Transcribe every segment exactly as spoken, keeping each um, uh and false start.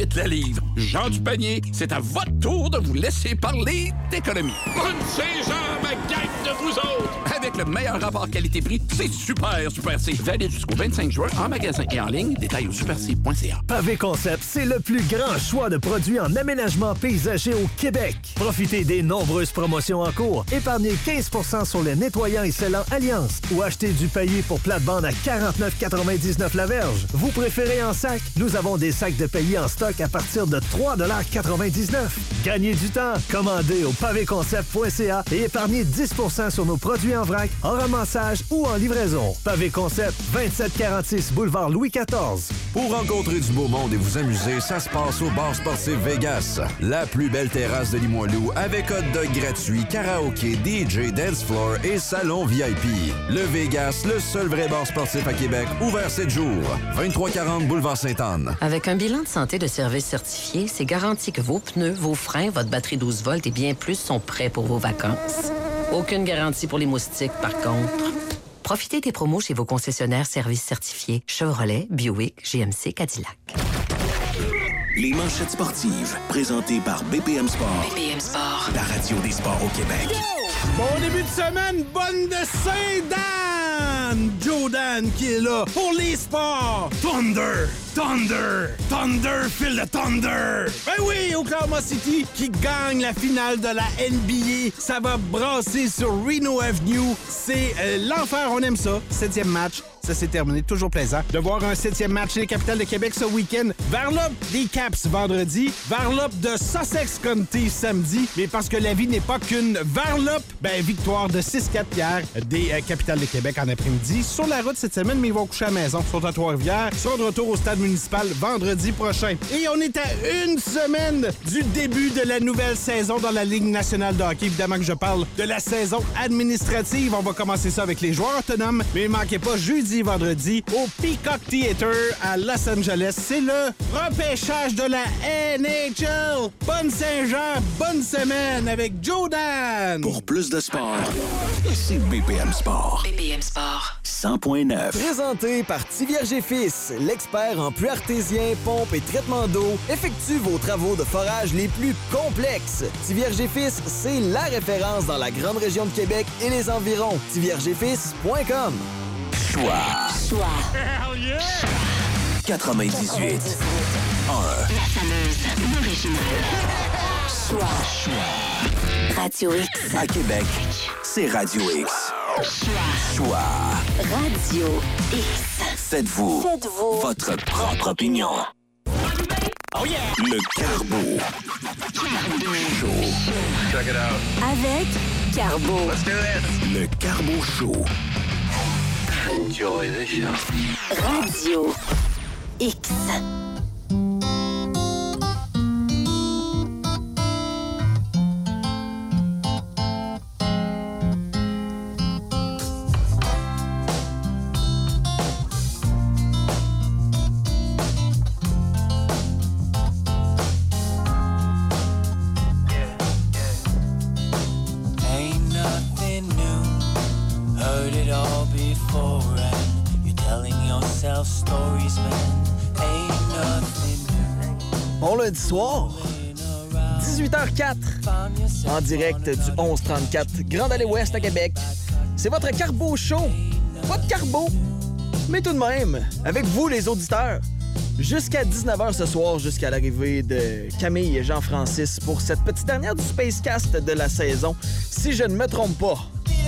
vite le livre. Jean Dupanier, c'est à votre tour de vous laisser parler d'économie. Bonne Saint-Jean, ma gang de vous autres! Avec le meilleur rapport qualité-prix, c'est super, super C. Valide jusqu'au vingt-cinq juin en magasin et en ligne. Détails au super c point c a. Pavé Concept, c'est le plus grand choix de produits en aménagement paysager au Québec. Profitez des nombreuses promotions en cours. Épargnez quinze pour cent sur les nettoyants et scellants Alliance ou achetez du paillis pour plate-bande à quarante-neuf quatre-vingt-dix-neuf la verge. Vous préférez en sac? Nous avons des sacs de paillis en stock à partir de trois quatre-vingt-dix-neuf. Gagnez du temps. Commandez au pavé concept point c a et épargnez dix pour cent sur nos produits en vrac, en ramassage ou en livraison. Pavé Concept, vingt-sept quarante-six boulevard Louis quatorze. Pour rencontrer du beau monde et vous amuser, ça se passe au Bar Sportif Vegas. La plus belle terrasse de Limoilou avec hot dog gratuit, karaoké, D J, dance floor et salon V I P. Le Vegas, le seul vrai bar sportif à Québec, ouvert sept jours. vingt-trois quarante boulevard Sainte-Anne. Avec un bilan de santé de service certifié, c'est garanti que vos pneus, vos freins, votre batterie douze volts et bien plus sont prêts pour vos vacances. Aucune garantie pour les moustiques, par contre. Profitez des promos chez vos concessionnaires services certifiés Chevrolet, Buick, G M C, Cadillac. Les manchettes sportives, présentées par B P M Sport. B P M Sport. La radio des sports au Québec. Bon début de semaine, bonne de Saint-Dan! Joe Dan qui est là pour les sports. Thunder, Thunder, Thunder, file de Thunder. Ben oui, Oklahoma City qui gagne la finale de la N B A. Ça va brasser sur Reno Avenue. C'est euh, l'enfer, on aime ça. Septième match. Ça s'est terminé. Toujours plaisant de voir un septième match chez les Capitals de Québec ce week-end. Varlop des Caps vendredi. Varlop de Sussex County samedi. Mais parce que la vie n'est pas qu'une Varlop, ben victoire de six quatre hier des euh, Capitals de Québec en après-midi. Sur la route cette semaine, mais ils vont coucher à la maison. Ils sont à Trois-Rivières. Ils sont de retour au stade municipal vendredi prochain. Et on est à une semaine du début de la nouvelle saison dans la Ligue nationale de hockey. Évidemment que je parle de la saison administrative. On va commencer ça avec les joueurs autonomes. Mais manquez pas jeudi vendredi au Peacock Theatre à Los Angeles. C'est le repêchage de la N H L. Bonne Saint-Jean, bonne semaine avec Joe Dan. Pour plus de sport, c'est B P M Sport. B P M Sport. cent point neuf. Présenté par Tivierge et Fils, l'expert en puits artésien, pompe et traitement d'eau, effectue vos travaux de forage les plus complexes. Tivierge et Fils, c'est la référence dans la grande région de Québec et les environs. tivierge et fils point com. Choix. Choix. Hell yeah! quatre-vingt-dix-huit. un. La fameuse originale. Choix. Choix. Radio X. À Québec, c'est Radio X. Choix. Choix. Radio X. Faites-vous, Faites-vous votre propre opinion. Oh yeah! Le Carbo Show. Check it out. Avec Carbo. Let's do this. Le Carbo Show. Enjoy the show. Radio X. Ain't nothing new, heard it all before, and you're telling yourself stories, man. Ain't nothing new. Bon lundi soir, dix-huit heures quatre, en direct du onze trente-quatre Grande Allée Ouest à Québec. C'est votre Carbo Show. Pas de carbo, mais tout de même, avec vous les auditeurs. Jusqu'à dix-neuf heures ce soir, jusqu'à l'arrivée de Camille et Jean-Francis pour cette petite dernière du Spacecast de la saison, si je ne me trompe pas.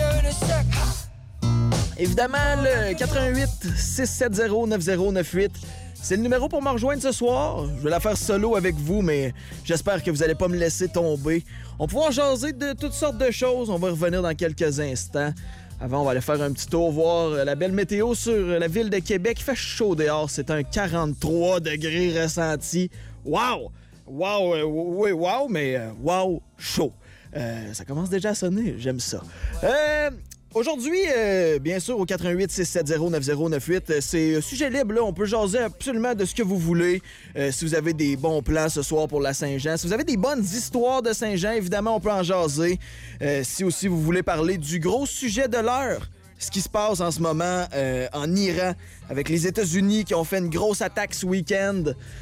Évidemment, le quatre-vingt-huit six sept zéro neuf zéro neuf huit, c'est le numéro pour me rejoindre ce soir. Je vais la faire solo avec vous, mais j'espère que vous n'allez pas me laisser tomber. On va pouvoir jaser de toutes sortes de choses. On va revenir dans quelques instants. Avant, on va aller faire un petit tour, voir la belle météo sur la ville de Québec. Il fait chaud dehors, c'est un quarante-trois degrés ressenti. Wow! Wow, euh, oui, wow, mais euh, wow, chaud. Euh, ça commence déjà à sonner, j'aime ça. Euh... Aujourd'hui, euh, bien sûr, au quatre-vingt-huit six sept zéro neuf zéro neuf huit, euh, c'est sujet libre, là. On peut jaser absolument de ce que vous voulez. Euh, si vous avez des bons plans ce soir pour la Saint-Jean, si vous avez des bonnes histoires de Saint-Jean, évidemment, on peut en jaser. Euh, si aussi vous voulez parler du gros sujet de l'heure, ce qui se passe en ce moment euh, en Iran avec les États-Unis qui ont fait une grosse attaque ce week-end.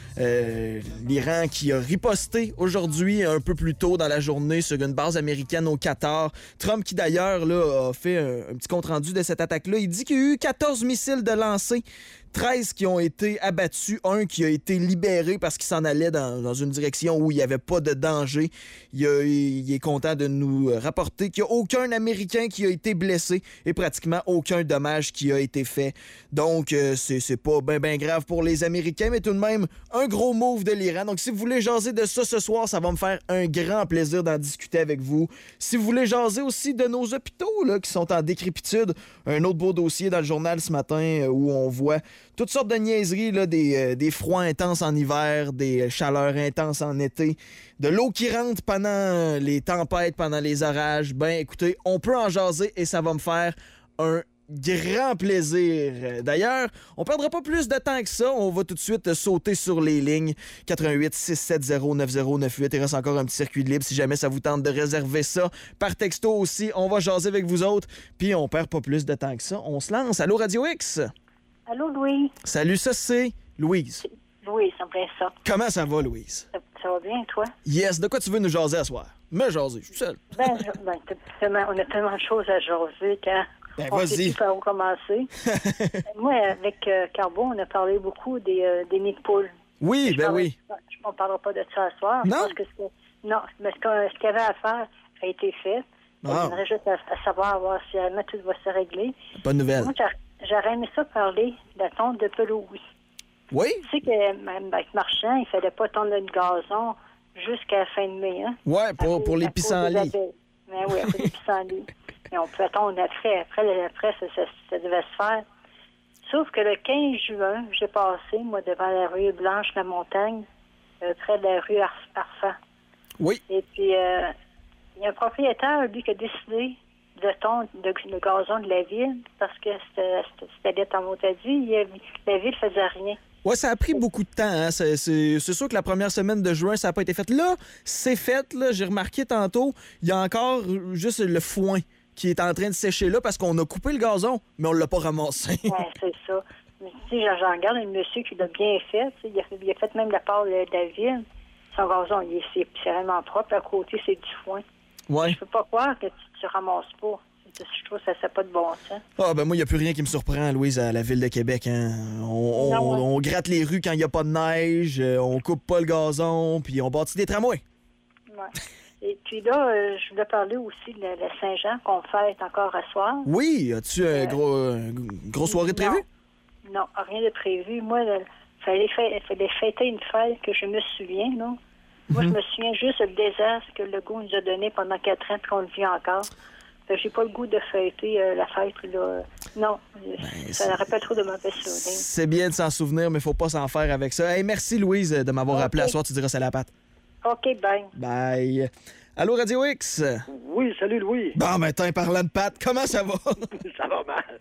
Euh, L'Iran qui a riposté aujourd'hui, un peu plus tôt dans la journée, sur une base américaine au Qatar. Trump qui d'ailleurs là, a fait un, un petit compte-rendu de cette attaque-là. Il dit qu'il y a eu quatorze missiles de lancés, treize qui ont été abattus, un qui a été libéré parce qu'il s'en allait dans, dans une direction où il n'y avait pas de danger. Il, a, il est content de nous rapporter qu'il n'y a aucun Américain qui a été blessé et pratiquement aucun dommage qui a été fait. Donc, euh, c'est, c'est pas bien ben grave pour les Américains, mais tout de même, un gros move de l'Iran. Donc, si vous voulez jaser de ça ce soir, ça va me faire un grand plaisir d'en discuter avec vous. Si vous voulez jaser aussi de nos hôpitaux là, qui sont en décrépitude, un autre beau dossier dans le journal ce matin euh, où on voit toutes sortes de niaiseries, là, des, euh, des froids intenses en hiver, des chaleurs intenses en été, de l'eau qui rentre pendant les tempêtes, pendant les orages. Ben, écoutez, on peut en jaser et ça va me faire un grand plaisir. D'ailleurs, on perdra pas plus de temps que ça. On va tout de suite sauter sur les lignes. quatre un huit six sept zéro neuf zéro neuf huit. Il reste encore un petit circuit libre si jamais ça vous tente de réserver ça. Par texto aussi, on va jaser avec vous autres. Puis on perd pas plus de temps que ça. On se lance. Allô, Radio X? Allô, Louis? Salut, ça c'est Louise. Louis, ça me plaît ça. Comment ça va, Louise? Ça, ça va bien, toi? Yes, de quoi tu veux nous jaser à soir? Me jaser, je suis seul. Ben, je, ben tellement, on a tellement de choses à jaser quand ben, on vas-y. sait plus par où commencer. Moi, avec euh, Carbo, on a parlé beaucoup des, euh, des nids de poules. Oui, je ben parlais, oui. On ne parlera pas de ça ce soir. Non? Je pense que c'est, non, mais ce, que, ce qu'il y avait à faire a été fait. Ah. J'aimerais juste à, à savoir voir si euh, tout va se régler. Bonne nouvelle. Moi, j'aurais aimé ça parler de la tonte de pelouse. Oui? Tu sais que même avec Marchand, il ne fallait pas tondre le gazon jusqu'à la fin de mai. Hein? Oui, pour, pour les pissenlits. Mais oui, pour les pissenlits. Et on peut tondre après. Après, après ça, ça, ça devait se faire. Sauf que le quinze juin, j'ai passé, moi, devant la rue Blanche-la-Montagne, euh, près de la rue Ar- Arfan. Oui. Et puis, euh, il y a un propriétaire, lui, qui a décidé de tondre le, le gazon de la ville parce que c'était, c'était lettre en mot à dit, la ville ne faisait rien. Oui, ça a pris beaucoup de temps. Hein. C'est, c'est, c'est sûr que la première semaine de juin, ça n'a pas été fait. Là, c'est fait. Là, j'ai remarqué tantôt, il y a encore juste le foin qui est en train de sécher là parce qu'on a coupé le gazon, mais on ne l'a pas ramassé. Oui, c'est ça. Mais, tu sais, j'en regarde un monsieur qui l'a bien fait. Il a, il a fait même la part de, de la ville. Son gazon, il est, c'est, c'est vraiment propre. À côté, c'est du foin. Ouais. Je peux pas croire que tu ne ramasses pas. Je trouve que ça n'a pas de bon sens. Ah, ben moi, il n'y a plus rien qui me surprend, Louise, à la Ville de Québec. Hein. On, Non, on, ouais. on gratte les rues quand il n'y a pas de neige, euh, on coupe pas le gazon, puis on bâtit des tramways. Ouais. Et puis là, euh, je voulais parler aussi de la Saint-Jean qu'on fête encore à soir. Oui, as-tu un Euh, gros, une grosse soirée de prévue? Non, rien de prévu. Moi, il fallait, fa- fallait fêter une fête que je me souviens, là. Moi, Mhm. je me souviens juste du désastre que le goût nous a donné pendant quatre ans et qu'on le vit encore. Fait que j'ai pas le goût de fêter euh, la fête, là. Non, ça n'aurait pas trop de mauvais souvenirs. C'est bien de s'en souvenir, mais faut pas s'en faire avec ça. Hey, merci, Louise, de m'avoir Ok. appelé à soir. Tu diras c'est la patte. OK, bye. Bye. Allô, Radio X? Oui, salut Louis. Bon, ben, tiens, parlant de patte, comment ça va? Ça va mal.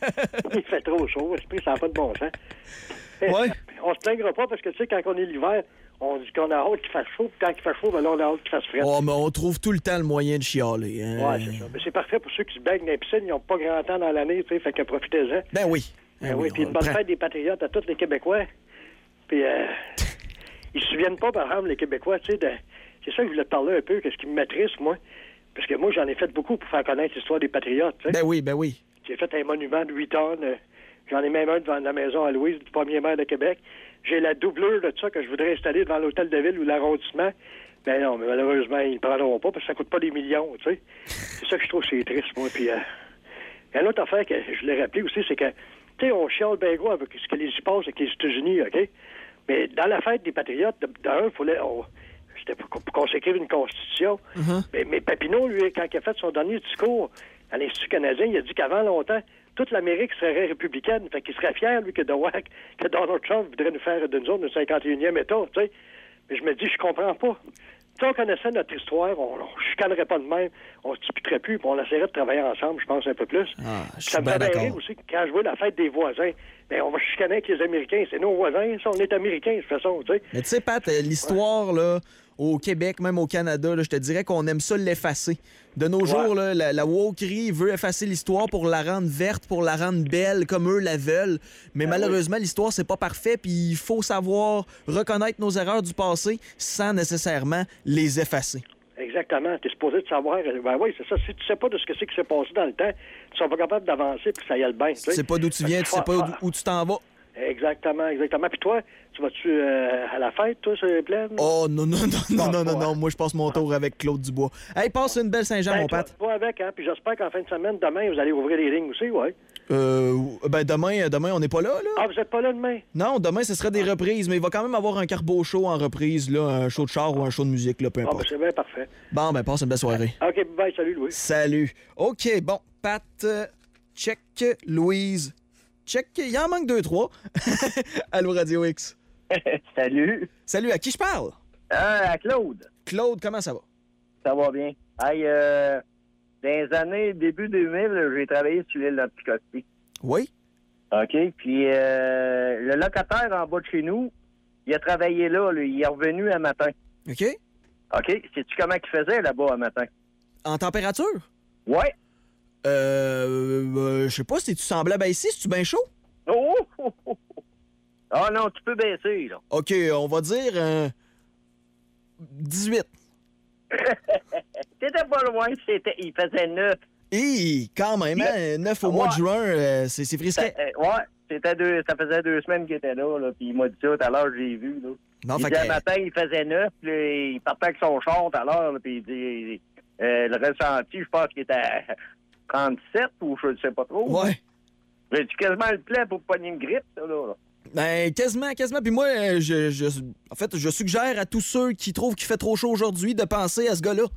Il fait trop chaud, esprit, ça n'a pas de bon sens. Ouais. On se plaignera pas parce que, tu sais, quand on est l'hiver, on dit qu'on a hâte qu'il fasse chaud, puis quand il fait chaud, ben là, on a hâte qu'il fasse frais. Oh, mais on trouve tout le temps le moyen de chialer. Hein? Ouais, c'est ça. Mais c'est parfait pour ceux qui se baignent dans les piscines, ils n'ont pas grand temps dans l'année, tu sais, fait que profitez-en. Ben oui. Ben oui, puis une bonne fête des patriotes à tous les Québécois. Puis, euh, ils se souviennent pas, par exemple, les Québécois, tu sais, de... c'est ça que je voulais te parler un peu, qu'est-ce qui me m'attriste, moi. Parce que moi, j'en ai fait beaucoup pour faire connaître l'histoire des patriotes, tu sais. Ben oui, ben oui. J'ai fait un monument de huit tonnes. euh, J'en ai même un devant la maison à Louise, du premier maire de Québec. J'ai la doublure de ça que je voudrais installer devant l'hôtel de ville ou l'arrondissement. Ben non, mais malheureusement, ils ne prendront pas parce que ça coûte pas des millions, tu sais. C'est ça que je trouve c'est triste, moi. Puis, euh, une autre affaire que je voulais rappeler aussi, c'est que, tu sais, on chiale bien gros avec ce que les y passe avec les États-Unis, OK? Mais dans la fête des patriotes, d'un, il fallait... On, c'était pour, pour qu'on s'écrive une constitution. Uh-huh. Mais, mais Papineau, lui, quand il a fait son dernier discours à l'Institut canadien, il a dit qu'avant longtemps, toute l'Amérique serait républicaine. Fait qu'il serait fier, lui, que, de, que Donald Trump voudrait nous faire d'une zone de cinquante et unième État, tu sais. Mais je me dis, je comprends pas. Si on connaissait notre histoire, on ne chicanerait pas de même, on se disputerait plus, puis on essaierait de travailler ensemble, je pense, un peu plus. Ah, je suis ça me bien fait d'accord. rire aussi, quand je vois la fête des voisins, ben, on va chicaner avec les Américains. C'est nos voisins, ça, on est Américains, de toute façon, tu sais. Mais tu sais, Pat, euh, l'histoire, là, au Québec, même au Canada, là, je te dirais qu'on aime ça l'effacer. De nos ouais. jours, là, la, la wokerie veut effacer l'histoire pour la rendre verte, pour la rendre belle, comme eux la veulent. Mais ben malheureusement, oui. l'histoire, c'est pas parfait, puis il faut savoir reconnaître nos erreurs du passé sans nécessairement les effacer. Exactement. Tu es supposé de savoir. Ben oui, c'est ça. Si tu sais pas de ce que c'est qui s'est passé dans le temps, tu seras pas capable d'avancer puis que ça y aille bien. Tu sais pas d'où tu viens, tu sais pas où tu t'en vas. Exactement, exactement. Puis toi, tu vas-tu euh, à la fête, toi, sur les plaines? Oh non, non, non, non, non, non, non. Moi, je passe mon tour avec Claude Dubois. Hey, passe une belle Saint-Jean, ben, mon Pat. Toi avec, hein. Puis j'espère qu'en fin de semaine, demain, vous allez ouvrir les lignes aussi, ouais. Euh, ben demain, demain, on n'est pas là, là. Ah, vous êtes pas là demain? Non, demain, ce serait des reprises, mais il va quand même avoir un carbo show en reprise, là, un show de char ou un show de musique, là, peu importe. Ah, ben c'est bien parfait. Bon, ben passe une belle soirée. OK, bye, salut, Louis. Salut. OK, bon, Pat, euh, check, Louise, check, il en manque deux, trois. Allô, Radio X. Salut. Salut, à qui je parle? Euh, à Claude. Claude, comment ça va? Ça va bien. Hey, euh... dans les années début deux mille, j'ai travaillé sur l'île d'Anticosti. Oui. OK. Puis euh, le locataire en bas de chez nous, il a travaillé là, là. Il est revenu un matin. OK. OK. Sais-tu comment il faisait là-bas un matin? En température? Ouais. Euh. euh je sais pas, si tu semblais baisser, si tu bien chaud? Oh! oh, oh. Ah non, tu peux baisser, là. OK, on va dire euh, dix-huit. T'étais pas loin, c'était, il faisait neuf. Hé, quand même, hein? neuf au ouais. mois de juin, euh, c'est, c'est frisquet. Euh, ouais, c'était deux, ça faisait deux semaines qu'il était là, là puis il m'a dit ça tout à l'heure, j'ai vu. Là. Non, il fait dit, que... le matin, il faisait neuf, puis il partait avec son char tout à l'heure, là, puis il dit, euh, le ressenti, je pense qu'il était à trente-sept ou je ne sais pas trop. Ouais. J'ai-tu quasiment le plein pour pogner une grippe, ça, là? là? Ben, quasiment, quasiment. Puis moi, je, je, en fait, je suggère à tous ceux qui trouvent qu'il fait trop chaud aujourd'hui de penser à ce gars-là.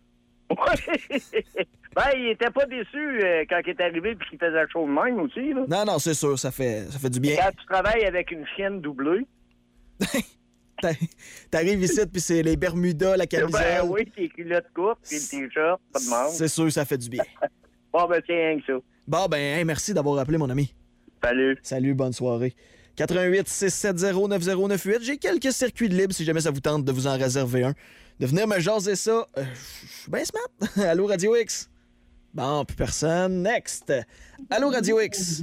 Ben, il était pas déçu euh, quand il est arrivé puis qu'il faisait chaud de même aussi, là. Non, non, c'est sûr, ça fait, ça fait du bien. Et quand tu travailles avec une chienne doublée... T'arrives ici, puis c'est les Bermudas, la camisole. Ben oui, tes culottes courtes, puis le t-shirt, pas de manche. C'est sûr, ça fait du bien. Bon, ben, c'est rien que ça. Bon, ben, hey, merci d'avoir appelé, mon ami. Salut. Salut, bonne soirée. quatre-vingt-huit six sept zéro neuf zéro neuf huit. J'ai quelques circuits de libre si jamais ça vous tente de vous en réserver un. De venir me jaser ça. Euh, Je suis bien smart. Allô, Radio X? Bon, plus personne. Next. Allô, Radio X?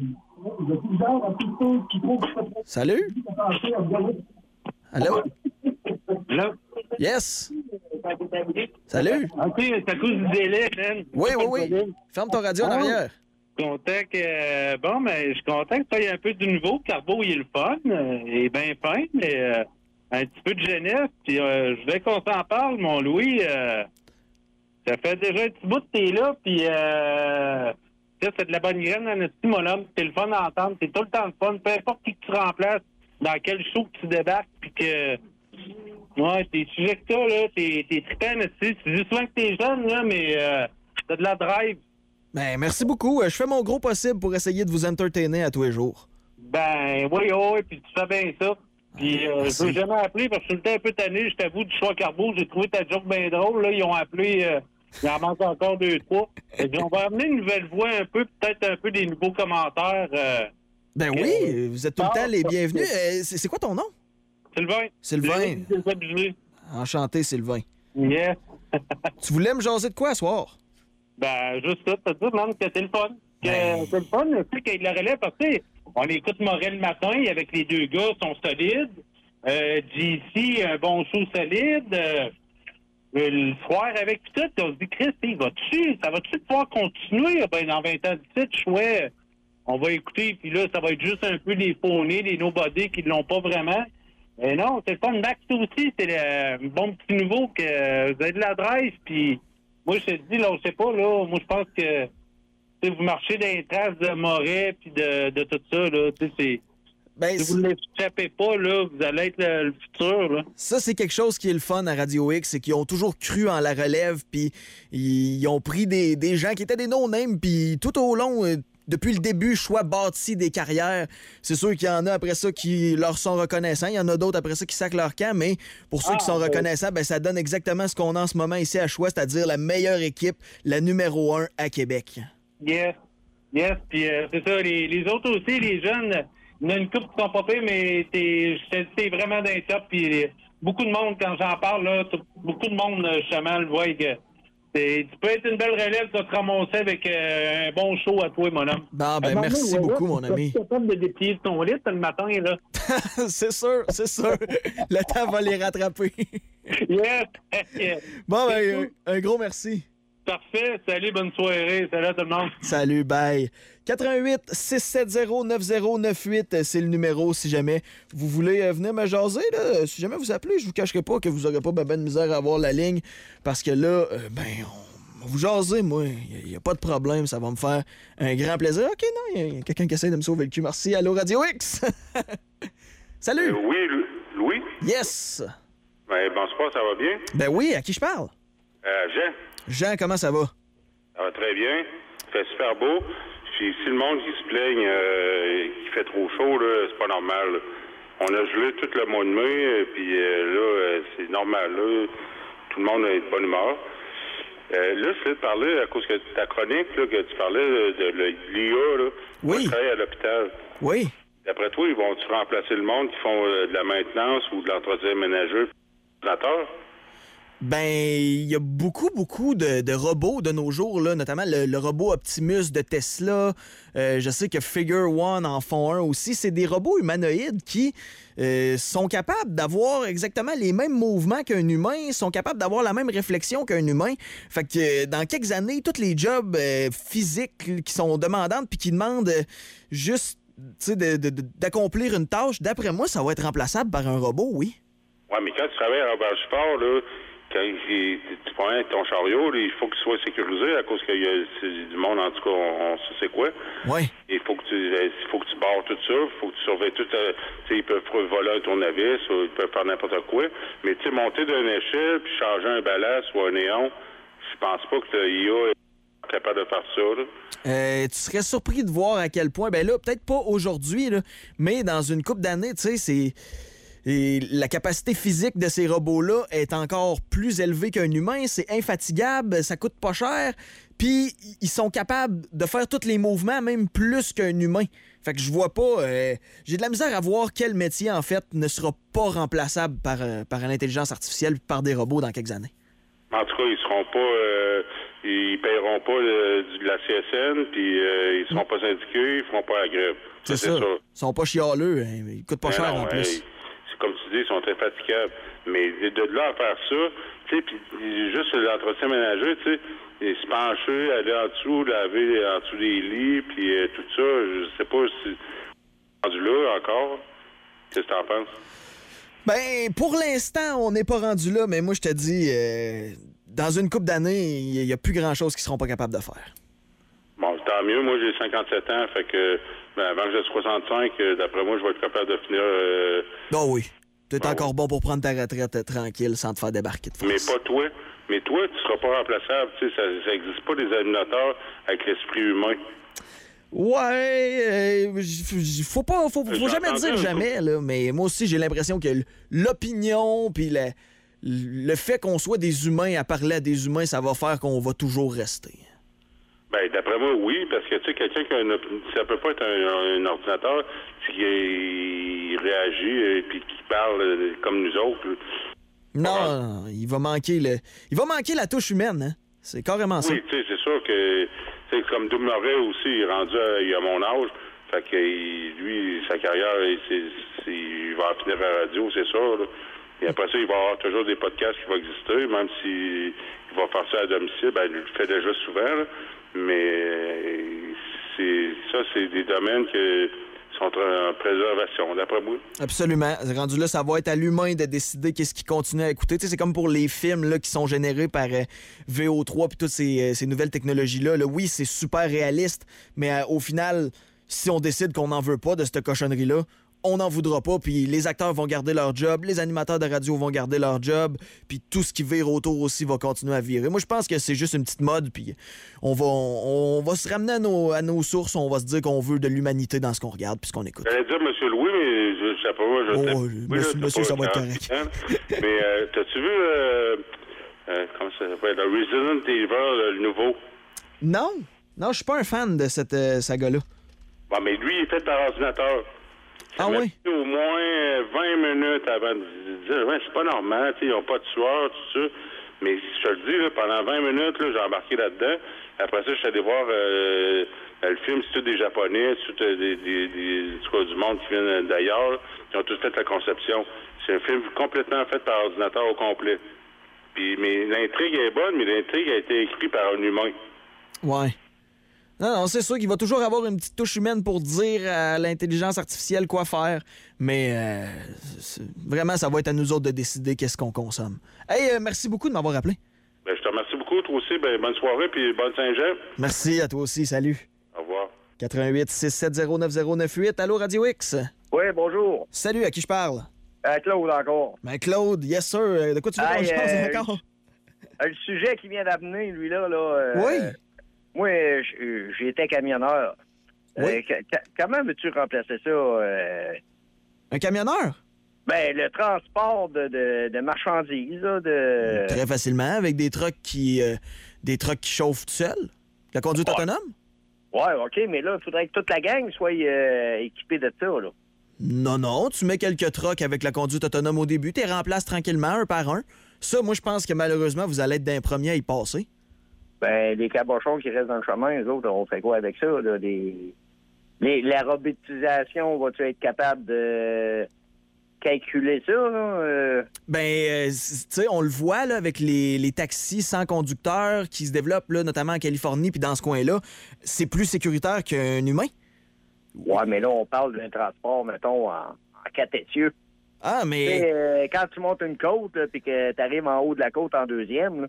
Salut? Allô? Allô? Yes? Salut? OK, c'est à cause du délai, man. Oui, oui, oui. Ferme ton radio en arrière. Content que, euh, bon, mais je suis content que ça y ait un peu de nouveau. Carbo, il est le fun. Euh, il est bien fin, mais euh, un petit peu de jeunesse. Puis euh, je voulais qu'on s'en parle, mon Louis. Euh, ça fait déjà un petit bout que t'es là, puis euh, c'est de la bonne graine dans notre petit monhomme. C'est le fun à entendre. C'est tout le temps le fun. Peu importe qui que tu remplaces, dans quel show que tu débarques, puis que... Ouais, t'es sujet que ça, là. T'es, t'es trippant, tu dis souvent que t'es jeune, là, mais euh, t'as de la drive. Ben, merci beaucoup. Je fais mon gros possible pour essayer de vous entertainer à tous les jours. Ben, oui, oui, puis tu fais bien ça. Puis, euh, je veux jamais appeler parce que je suis un peu tanné, je t'avoue, du choix Carbo. J'ai trouvé ta joke bien drôle, là. Ils ont appelé, euh, il en manque encore deux, trois. Et on va amener une nouvelle voix un peu, peut-être un peu des nouveaux commentaires. Euh, ben oui, euh, vous êtes tout le temps les bienvenus. Euh, c'est, c'est quoi ton nom? Sylvain. Sylvain. Enchanté, Sylvain. Yeah. Tu voulais me jaser de quoi, ce soir? Ben, juste ça, t'as dit, man, que c'est le fun. Que ben... c'est le fun, tu sais, qu'il le relève, parce que, on écoute Morel le matin, avec les deux gars, sont solides. Euh, J C, un bon show solide. Euh, le soir, avec tout, on se dit, Chris, il va-tu, ça va-tu pouvoir continuer? Ben, dans vingt ans dix-sept, je souhaite, on va écouter, puis là, ça va être juste un peu les pawnés, les nobody qui l'ont pas vraiment. Mais non, c'est le fun. Max aussi, c'est le bon petit nouveau que euh, vous avez de la drive, puis moi, je te dis, là, je sais pas, là, moi, je pense que vous marchez dans les traces de Moret puis de, de tout ça, là, tu sais, c'est... Ben, si vous ne l'échappez pas, là, vous allez être le, le futur, là. Ça, c'est quelque chose qui est le fun à Radio X, c'est qu'ils ont toujours cru en la relève, puis ils ont pris des, des gens qui étaient des no-names, puis tout au long... Euh, depuis le début, choix bâti des carrières. C'est sûr qu'il y en a après ça qui leur sont reconnaissants. Il y en a d'autres après ça qui sacent leur camp, mais pour ceux ah, qui sont reconnaissants, ben, ça donne exactement ce qu'on a en ce moment ici à Choix, c'est-à-dire la meilleure équipe, la numéro un à Québec. Yes, yes. Puis euh, c'est ça, les, les autres aussi, les jeunes, il y en a une couple qui sont pas pires, mais t'es, je te dis, t'es vraiment d'un top. Puis beaucoup de monde, quand j'en parle, là, tout- beaucoup de monde, euh, justement, le voit que c'est- tu peux être une belle relève, tu vas te ramasser avec euh, un bon show à toi, mon homme. Bon, ben, Euh, merci ouais, beaucoup, là, mon ami. Tu es capable de déplier ton lit le matin, là. C'est sûr, c'est sûr. Le temps va les rattraper. Yes! yes. Bon, ben, un, un gros merci. Parfait. Salut, bonne soirée. Salut à tout le monde. Salut, bye. quatre un huit, six sept zéro, neuf zéro neuf huit, c'est le numéro si jamais vous voulez euh, venir me jaser. Là. Si jamais vous appelez, je vous cacherai pas que vous aurez pas ben, ben de misère à avoir la ligne parce que là, euh, ben, on va vous jaser, moi. Il n'y a, a pas de problème, ça va me faire un grand plaisir. OK, non, il y a quelqu'un qui essaie de me sauver le cul. Merci. Allô, Radio X. Salut. Euh, oui, Lou- Louis? Yes. Ben, bonsoir, ça va bien? Ben oui, à qui je parle? Euh, Jean, Jean, comment ça va? ça va très bien. Il fait super beau. Puis si le monde qui se plaigne euh, qu'il fait trop chaud, là, c'est pas normal. là. On a gelé tout le mois de mai, euh, puis euh, là, euh, c'est normal. Là. Tout le monde est de bonne humeur. Euh, là, je voulais te parler, à cause de ta chronique, là, que tu parlais de, de, de l'I A, là. Oui. Moi, je travaille à l'hôpital. Oui. D'après toi, ils vont-tu remplacer le monde qui font euh, de la maintenance ou de l'entretien ménager? Ben, il y a beaucoup, beaucoup de, de robots de nos jours, là, notamment le, le robot Optimus de Tesla. Euh, je sais que Figure One en font un aussi. C'est des robots humanoïdes qui euh, sont capables d'avoir exactement les mêmes mouvements qu'un humain, sont capables d'avoir la même réflexion qu'un humain. Fait que euh, dans quelques années, tous les jobs euh, physiques qui sont demandantes puis qui demandent euh, juste tu sais, de- de- de- d'accomplir une tâche, d'après moi, ça va être remplaçable par un robot, oui. Oui, mais quand tu travailles à Robert Sport, là, quand il- tu prends ton chariot, là, il faut qu'il soit sécurisé à cause qu'il y a c'est du monde, en tout cas, on, on sait c'est quoi. Oui. Il faut que tu euh, il faut que tu barres tout ça, il faut que tu surveilles tout. euh, tu sais, ils peuvent voler un tournevis, ou ils peuvent faire n'importe quoi. Mais tu sais, monter d'une échelle puis changer un ballast ou un néon, je pense pas que l'I A est capable de faire ça, là. Euh, tu serais surpris de voir à quel point, ben là, peut-être pas aujourd'hui, là, mais dans une couple d'années, tu sais, c'est. Et la capacité physique de ces robots-là est encore plus élevée qu'un humain. C'est infatigable, ça coûte pas cher. Puis ils sont capables de faire tous les mouvements, même plus qu'un humain. Fait que je vois pas. euh, j'ai de la misère à voir quel métier, en fait, ne sera pas remplaçable par, euh, par l'intelligence artificielle puis par des robots dans quelques années. En tout cas, ils seront pas, euh, ils paieront pas euh, du- de la C S N, puis euh, ils seront pas syndiqués, ils feront pas la grève. C'est ça. Ils sont pas chialeux, hein, ils coûtent pas Mais cher non, en plus. hey, c'est comme tu dis, ils sont très fatigables. Mais de de là à faire ça, tu sais, puis juste l'entretien ménager, tu sais, et se pencher, aller en dessous, laver en dessous des lits, puis euh, tout ça, je sais pas si rendu là encore. Qu'est-ce que t'en penses? Ben, pour l'instant, on n'est pas rendu là, mais moi, je te dis, euh, dans une couple d'années, il n'y a plus grand-chose qu'ils seront pas capables de faire. Bon, tant mieux. Moi, j'ai cinquante-sept ans, fait que ben, avant que j'ai soixante-cinq, euh, d'après moi, je vais être capable de finir... euh, Oh oui. Tu es encore bon pour prendre ta retraite euh, tranquille sans te faire débarquer de mais force. pas toi. Mais toi, tu seras pas remplaçable. Tu sais, ça n'existe pas des animateurs avec l'esprit humain. Ouais, euh, j- j- faut pas, faut, faut J'ai jamais entendu dire un jamais, là, mais moi aussi, j'ai l'impression que l- l'opinion puis le, le fait qu'on soit des humains à parler à des humains, ça va faire qu'on va toujours rester. Ben, d'après moi, oui, parce que, tu sais, quelqu'un qui a une opinion, ça peut pas être un, un ordinateur qui euh, il réagit et puis qui parle euh, comme nous autres. Non, non, il va manquer le, il va manquer la touche humaine, hein. C'est carrément ça. Oui, tu sais, c'est sûr que, tu sais, comme Doug Moret aussi, il est rendu à, il a mon âge. Fait que il- lui, sa carrière, il, c'est- c'est- il va en finir à la radio, c'est sûr. Là. Et après ça, il va y avoir toujours des podcasts qui vont exister, même s'il il va faire ça à domicile. Ben, il le fait déjà souvent, là. Mais euh, c'est ça, c'est des domaines qui sont en préservation, d'après moi. Absolument. Rendu là, ça va être à l'humain de décider qu'est-ce qu'il continue à écouter. Tu sais, c'est comme pour les films là, qui sont générés par euh, V O trois puis toutes ces, euh, ces nouvelles technologies-là. Là, oui, c'est super réaliste, mais euh, au final, si on décide qu'on n'en veut pas de cette cochonnerie-là, on n'en voudra pas, puis les acteurs vont garder leur job, les animateurs de radio vont garder leur job, puis tout ce qui vire autour aussi va continuer à virer. Moi, je pense que c'est juste une petite mode, puis on va, on, on va se ramener à nos, à nos sources, on va se dire qu'on veut de l'humanité dans ce qu'on regarde puis ce qu'on écoute. J'allais dire M. Louis, mais je, je sais pas, moi, je Oh, sais. euh, Oui, monsieur- là, monsieur, c'est ça pas va être quarante ans. Mais euh, t'as-tu vu, euh, euh, comment ça s'appelle, le Resident Evil, le nouveau? Non, non, je suis pas un fan de cette euh, saga-là. Bon, mais lui, il est fait par ordinateur. Ça ah m'a oui? pris au moins vingt minutes avant de dire, ouais, c'est pas normal, tu sais, ils n'ont pas de sueur, tout ça. Mais je te le dis, là, pendant vingt minutes, là, j'ai embarqué là-dedans. Après ça, je suis allé voir euh, le film, c'est tout des Japonais, c'est tout euh, des, des, des, du, coup, du monde qui viennent d'ailleurs, là, qui ont tous fait la conception. C'est un film complètement fait par ordinateur au complet. Puis, mais l'intrigue est bonne, mais l'intrigue a été écrite par un humain. Ouais. Non, non, c'est sûr qu'il va toujours avoir une petite touche humaine pour dire à l'intelligence artificielle quoi faire. Mais euh, c'est- vraiment, ça va être à nous autres de décider qu'est-ce qu'on consomme. Hey, euh, merci beaucoup de m'avoir appelé. Ben, je te remercie beaucoup, toi aussi. Ben, bonne soirée, puis bonne Saint-Jean. Merci à toi aussi, salut. Au revoir. quatre-vingt-huit six sept zéro neuf zéro neuf huit. Allô, Radio X? Oui, bonjour. Salut, à qui je parle? Euh, Claude encore. Ben, Claude, yes sir. Euh, De quoi tu veux qu'on Hey, change euh, encore? Euh, Le sujet qui vient d'amener, lui-là, là... euh, Oui. Moi, j- j'étais camionneur. Oui. Euh, que- que- comment veux-tu remplacer ça? euh, Un camionneur? Ben, le transport de, de, de marchandises, là, de... Très facilement, avec des trucks qui euh, des trucks qui chauffent tout seuls. La conduite Ouais. autonome? Ouais, OK, mais là, il faudrait que toute la gang soit euh, équipée de ça, là. Non, non, tu mets quelques trucks avec la conduite autonome au début, tu les remplaces tranquillement, un par un. Ça, moi, je pense que malheureusement, vous allez être d'un premier à y passer. Ben, les cabochons qui restent dans le chemin, eux autres, on fait quoi avec ça, là? Des... Les, la robotisation, vas-tu être capable de calculer ça, là? Euh, Ben, euh, c- tu sais, on le voit là, avec les, les taxis sans conducteur qui se développent, là, notamment en Californie puis dans ce coin-là. C'est plus sécuritaire qu'un humain. Ouais, mais là, on parle d'un transport, mettons, en, en quatre essieux. Ah, Tu mais... sais, euh, quand tu montes une côte, là, puis que tu arrives en haut de la côte en deuxième, là,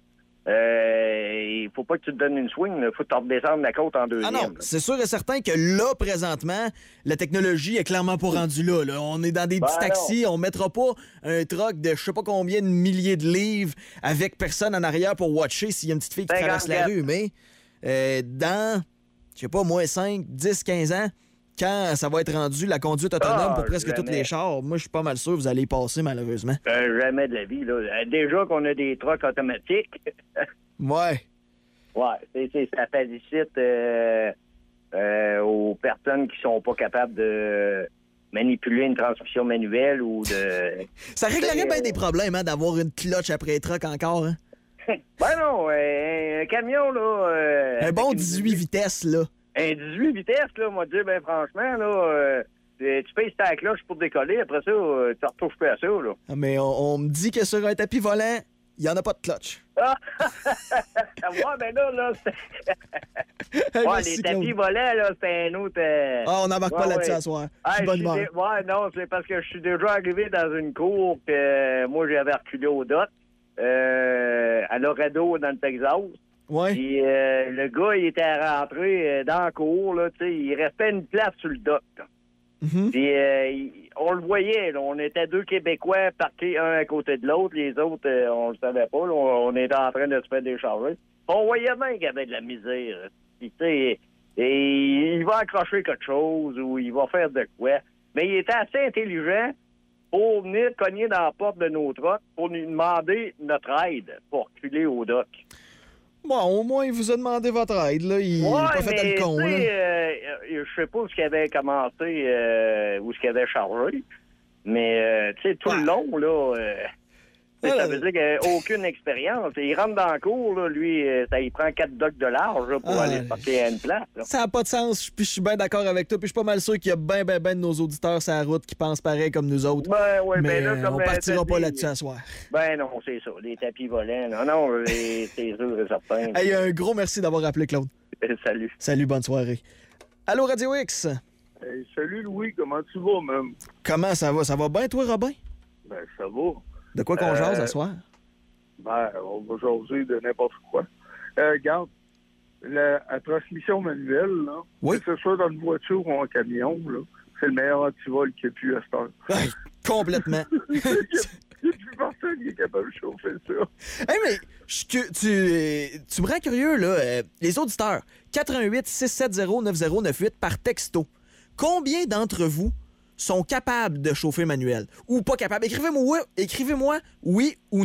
euh, il faut pas que tu te donnes une swing, il faut que tu redescendes la côte en deuxième. Ah non, c'est sûr et certain que là, présentement, la technologie est clairement pas rendue là. là. On est dans des Ben petits taxis, on mettra pas un truck de je sais pas combien de milliers de livres avec personne en arrière pour watcher s'il y a une petite fille qui traverse la cinquante-quatre. rue. Mais euh, dans, je sais pas, moins cinq, dix, quinze ans, quand ça va être rendu la conduite autonome Ah, pour presque tous jamais. les chars, moi, je suis pas mal sûr que vous allez y passer, malheureusement. Euh, jamais de la vie, là. Euh, Déjà qu'on a des trucks automatiques. Ouais. Ouais, c'est, c'est- ça félicite euh, euh, aux personnes qui sont pas capables de manipuler une transmission manuelle ou de... Ça réglerait Euh, bien des problèmes, hein, d'avoir une clutch après truck encore, hein. Ben non, euh, un camion, là... euh, Un bon avec une- dix-huit vitesses, là. Un dix-huit vitesses, là, moi, dire, ben franchement, là, euh, euh, tu payes ta cloche pour décoller, après ça, euh, tu retrouves plus à ça, là. Ah, mais on, on me dit que sur un tapis volant, il n'y en a pas de clutch. Ah! ouais, ben là, là, c'est... ouais, Merci, les tapis Claude. volants, là, c'est un autre... euh, Ah, on n'embarque pas ouais, là-dessus ouais. à soir. Ah, Je suis bonne je humeur. dé- Ouais, non, c'est parce que je suis déjà arrivé dans une cour que euh, moi, j'avais reculé au dock, euh, à Laredo, dans le Texas. Ouais. Puis euh, le gars, il était rentré euh, dans la cour, là, tu sais, il restait une place sur le dock, là. Mhm. Puis euh, il- on le voyait, là, on était deux Québécois parqués un à côté de l'autre, les autres, euh, on le savait pas, là, on, on était en train de se faire décharger. On voyait bien qu'il y avait de la misère. Puis tu sais, et il va accrocher quelque chose ou il va faire de quoi. Mais il était assez intelligent pour venir cogner dans la porte de nos trucks pour nous demander notre aide pour reculer au dock. Bon, au moins, il vous a demandé votre aide, là. Il n'a pas fait mais, le con, tu sais, là. euh, euh, je sais pas où ce qu'il avait commencé, euh, où ce qu'il avait chargé, mais euh, tu sais, tout le long, là, euh, tu sais, ça veut dire qu'il n'a aucune expérience. Il rentre dans la cour, là, lui, euh, ça, il prend quatre docks de large là, pour Ah, aller se parquer à une place. là. Ça n'a pas de sens, puis je suis bien d'accord avec toi, puis je suis pas mal sûr qu'il y a bien, bien, bien de nos auditeurs sur la route qui pensent pareil comme nous autres. Ben, ouais, mais ben là, comme on euh, partira t'as pas dit, là-dessus à soir. Ben non, c'est ça, les tapis volants. Non, non, les- c'est sûr et certain. Hey, un gros merci d'avoir appelé, Claude. Salut. Salut, bonne soirée. Allô, Radio X? Hey, salut Louis, comment tu vas, même? Comment ça va? Ça va bien, toi, Robin? Ben, ça va. De quoi qu'on Euh, jase à soir? Ben, on va jaser de n'importe quoi. Euh, regarde, la, la transmission manuelle, là, oui. que ce soit dans une voiture ou en camion, là, c'est le meilleur antivol qu'il y a pu à cette heure. Ouais, complètement. Il n'y a, il y a plus personne qui est capable de chauffer ça. Hey, mais je- tu, tu, tu me rends curieux, là. euh, les auditeurs, quatre un huit six sept zéro neuf zéro neuf huit par texto. Combien d'entre vous sont capables de chauffer manuel? Ou pas capables? Écrivez-moi, écrivez-moi oui ou non.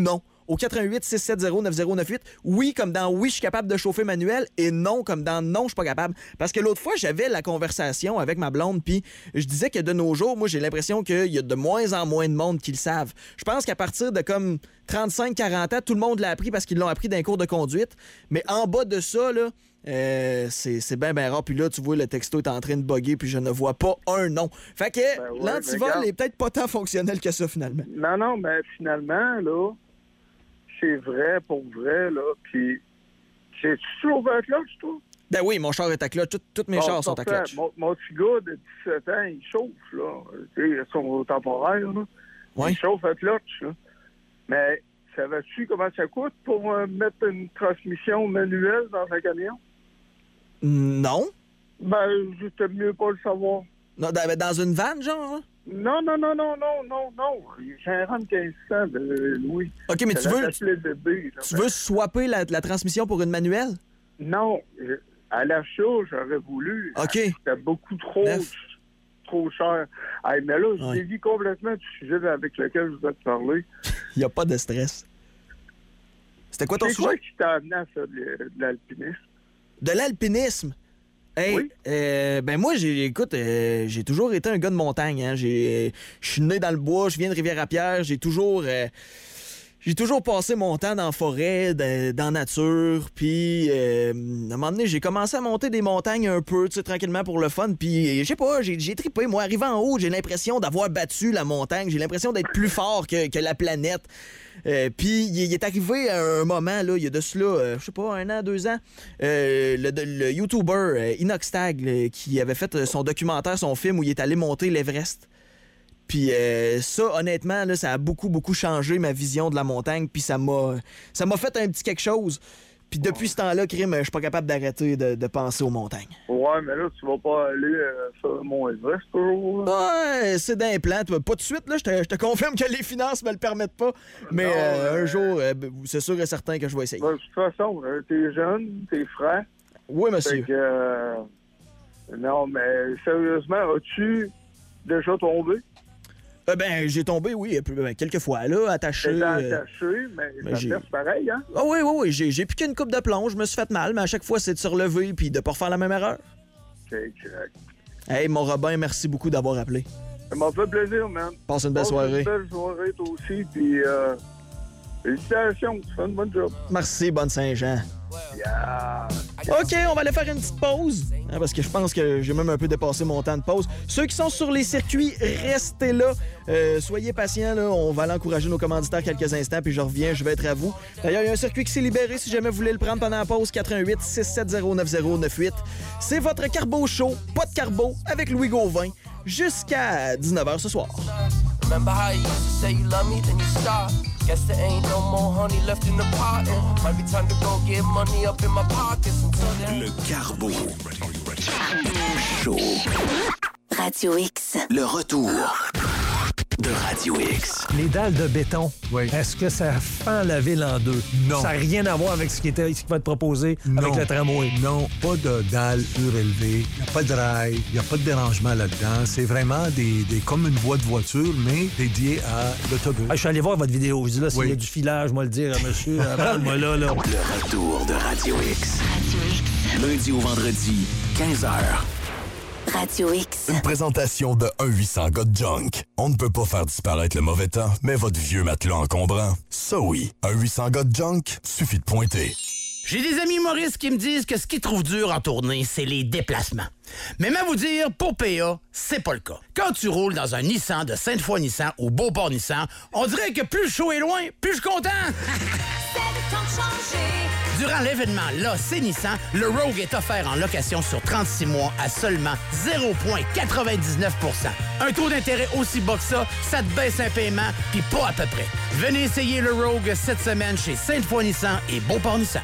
au quatre un huit six sept zéro neuf zéro neuf huit. Oui, comme dans oui, je suis capable de chauffer manuel et non, comme dans non, je suis pas capable. Parce que l'autre fois, j'avais la conversation avec ma blonde, puis je disais que de nos jours, moi, j'ai l'impression qu'il y a de moins en moins de monde qui le savent. Je pense qu'à partir de comme trente-cinq quarante ans, tout le monde l'a appris parce qu'ils l'ont appris d'un cours de conduite. Mais en bas de ça, là, euh, c'est, c'est bien, bien rare. Puis là, tu vois, le texto est en train de bugger, puis je ne vois pas un nom. Fait que Ben ouais, l'antivol mais est peut-être pas tant fonctionnel que ça, finalement. Non, non, mais finalement, là, c'est vrai pour vrai, là. Puis, c'est-tu toujours à clutch, toi? Ben oui, mon char est à clutch. Tout- Tous mes Bon, chars sont à parfait. clutch. Mon, mon petit gars de dix-sept ans, il chauffe, là. Tu sais, son temporaire, là. Ouais. Il chauffe à clutch, là. Mais, savais-tu comment ça coûte pour euh, mettre une transmission manuelle dans un camion? Non? Ben, j'étais mieux pas le savoir. Non, dans, dans une vanne, genre? Hein? Non, non, non, non, non, non, non. J'ai un rang de quinze cents de Louis. OK, mais tu Ça veux- l'a appelé bébé, là. Tu veux swapper la, la transmission pour une manuelle? Non. euh, À l'achat, j'aurais voulu. OK. C'était beaucoup trop, Neuf. trop cher. Hey, mais là, je Ouais. dévie complètement du sujet avec lequel je voulais te parler. Il n'y a pas de stress. C'était quoi ton C'est quoi sujet? qui t'a amené à ça, de, de l'alpinisme? De l'alpinisme? Hey, euh, ben moi, j'ai, écoute, euh, j'ai toujours été un gars de montagne. Hein. J'ai, je suis né dans le bois, je viens de Rivière-à-Pierre. J'ai toujours, euh, j'ai toujours passé mon temps dans la forêt, de- dans la nature. Puis, euh, à un moment donné, j'ai commencé à monter des montagnes un peu, tu sais, tranquillement pour le fun. Puis, je sais pas, j'ai, j'ai trippé. Moi, arrivé en haut, j'ai l'impression d'avoir battu la montagne. J'ai l'impression d'être plus fort que, que la planète. Euh, Puis, il, il est arrivé à un moment, là, il y a de cela, euh, je sais pas, un an, deux ans, euh, le, le YouTuber euh, Inoxtag, là, qui avait fait euh, son documentaire, son film où il est allé monter l'Everest. Puis euh, ça, honnêtement, là, ça a beaucoup, beaucoup changé ma vision de la montagne. Puis ça m'a ça m'a fait un petit quelque chose. Puis depuis ce temps-là, crime, je suis pas capable d'arrêter de, de penser aux montagnes. Ouais, mais là, tu vas pas aller euh, sur mon Everest, toujours. là? Ouais, c'est d'un plan. Pas tout de suite, là. Je te, je te confirme que les finances me le permettent pas. Mais Non, euh, euh, un jour, euh, c'est sûr et certain que je vais essayer. Ben, de toute façon, euh, t'es jeune, t'es frais. Oui, monsieur. Fait que, euh, non, mais sérieusement, as-tu déjà tombé? Euh, ben, j'ai tombé, oui, ben, quelques fois, là, attaché. T'es euh, attaché, mais ben, ça j'ai- fait pareil, hein? Ah oui, oui, oui, j'ai, j'ai piqué une coupe de plomb, je me suis fait mal, mais à chaque fois, c'est de se relever puis de pas refaire la même erreur. C'est correct. Hey, mon Robin, merci beaucoup d'avoir appelé. Ça m'a fait plaisir, man. Passe une belle Passe soirée. une belle soirée, toi aussi, puis euh, félicitations, tu fais une bonne job. Merci, bonne Saint-Jean. Yeah. OK, on va aller faire une petite pause, hein, parce que je pense que j'ai même un peu dépassé mon temps de pause. Ceux qui sont sur les circuits, restez là. Euh, soyez patients, là. On va aller encourager nos commanditaires quelques instants, puis je reviens, je vais être à vous. D'ailleurs, il y a un circuit qui s'est libéré si jamais vous voulez le prendre pendant la pause. quatre un huit six sept zéro neuf zéro neuf huit. C'est votre Carbo Show, pas de carbo, avec Louis Gauvin, jusqu'à dix-neuf heures ce soir. Remember how you used to say you love me, then you stop. Guess there ain't no more honey left in the pot. And might be time to go get money up in my pockets. Until then. Le Carbo Show. Radio X. Le retour de Radio X. Les dalles de béton, est-ce que ça fend la ville en deux? Non. Ça n'a rien à voir avec ce qui, était, ce qui va être proposé Non. avec le tramway. Non, pas de dalle surélevée, il n'y a pas de rail, il n'y a pas de dérangement là-dedans. C'est vraiment des, des, comme une voie de voiture, mais dédiée à l'autobus. Ah, je suis allé voir votre vidéo. Je dis là, s'il Oui. y a du filage, moi le dire, monsieur. Parle-moi là, là. Le retour de Radio X. Lundi au vendredi, quinze heures. Radio X. Une présentation de un huit cents gars de junk. On ne peut pas faire disparaître le mauvais temps, mais votre vieux matelas encombrant, ça oui. Un huit cents gars de junk, suffit de pointer. J'ai des amis humoristes qui me disent que ce qu'ils trouvent dur en tournée, c'est les déplacements. Mais même vous dire, pour P A, c'est pas le cas. Quand tu roules dans un Nissan de Sainte-Foy-Nissan ou Beauport Nissan, on dirait que plus le show est loin, plus je suis content! Durant l'événement Là, c'est Nissan, le Rogue est offert en location sur trente-six mois à seulement zéro virgule quatre-vingt-dix-neuf pour cent. Un taux d'intérêt aussi bas que ça, ça te baisse un paiement, puis pas à peu près. Venez essayer le Rogue cette semaine chez Sainte-Foy-Nissan et Beauport Nissan.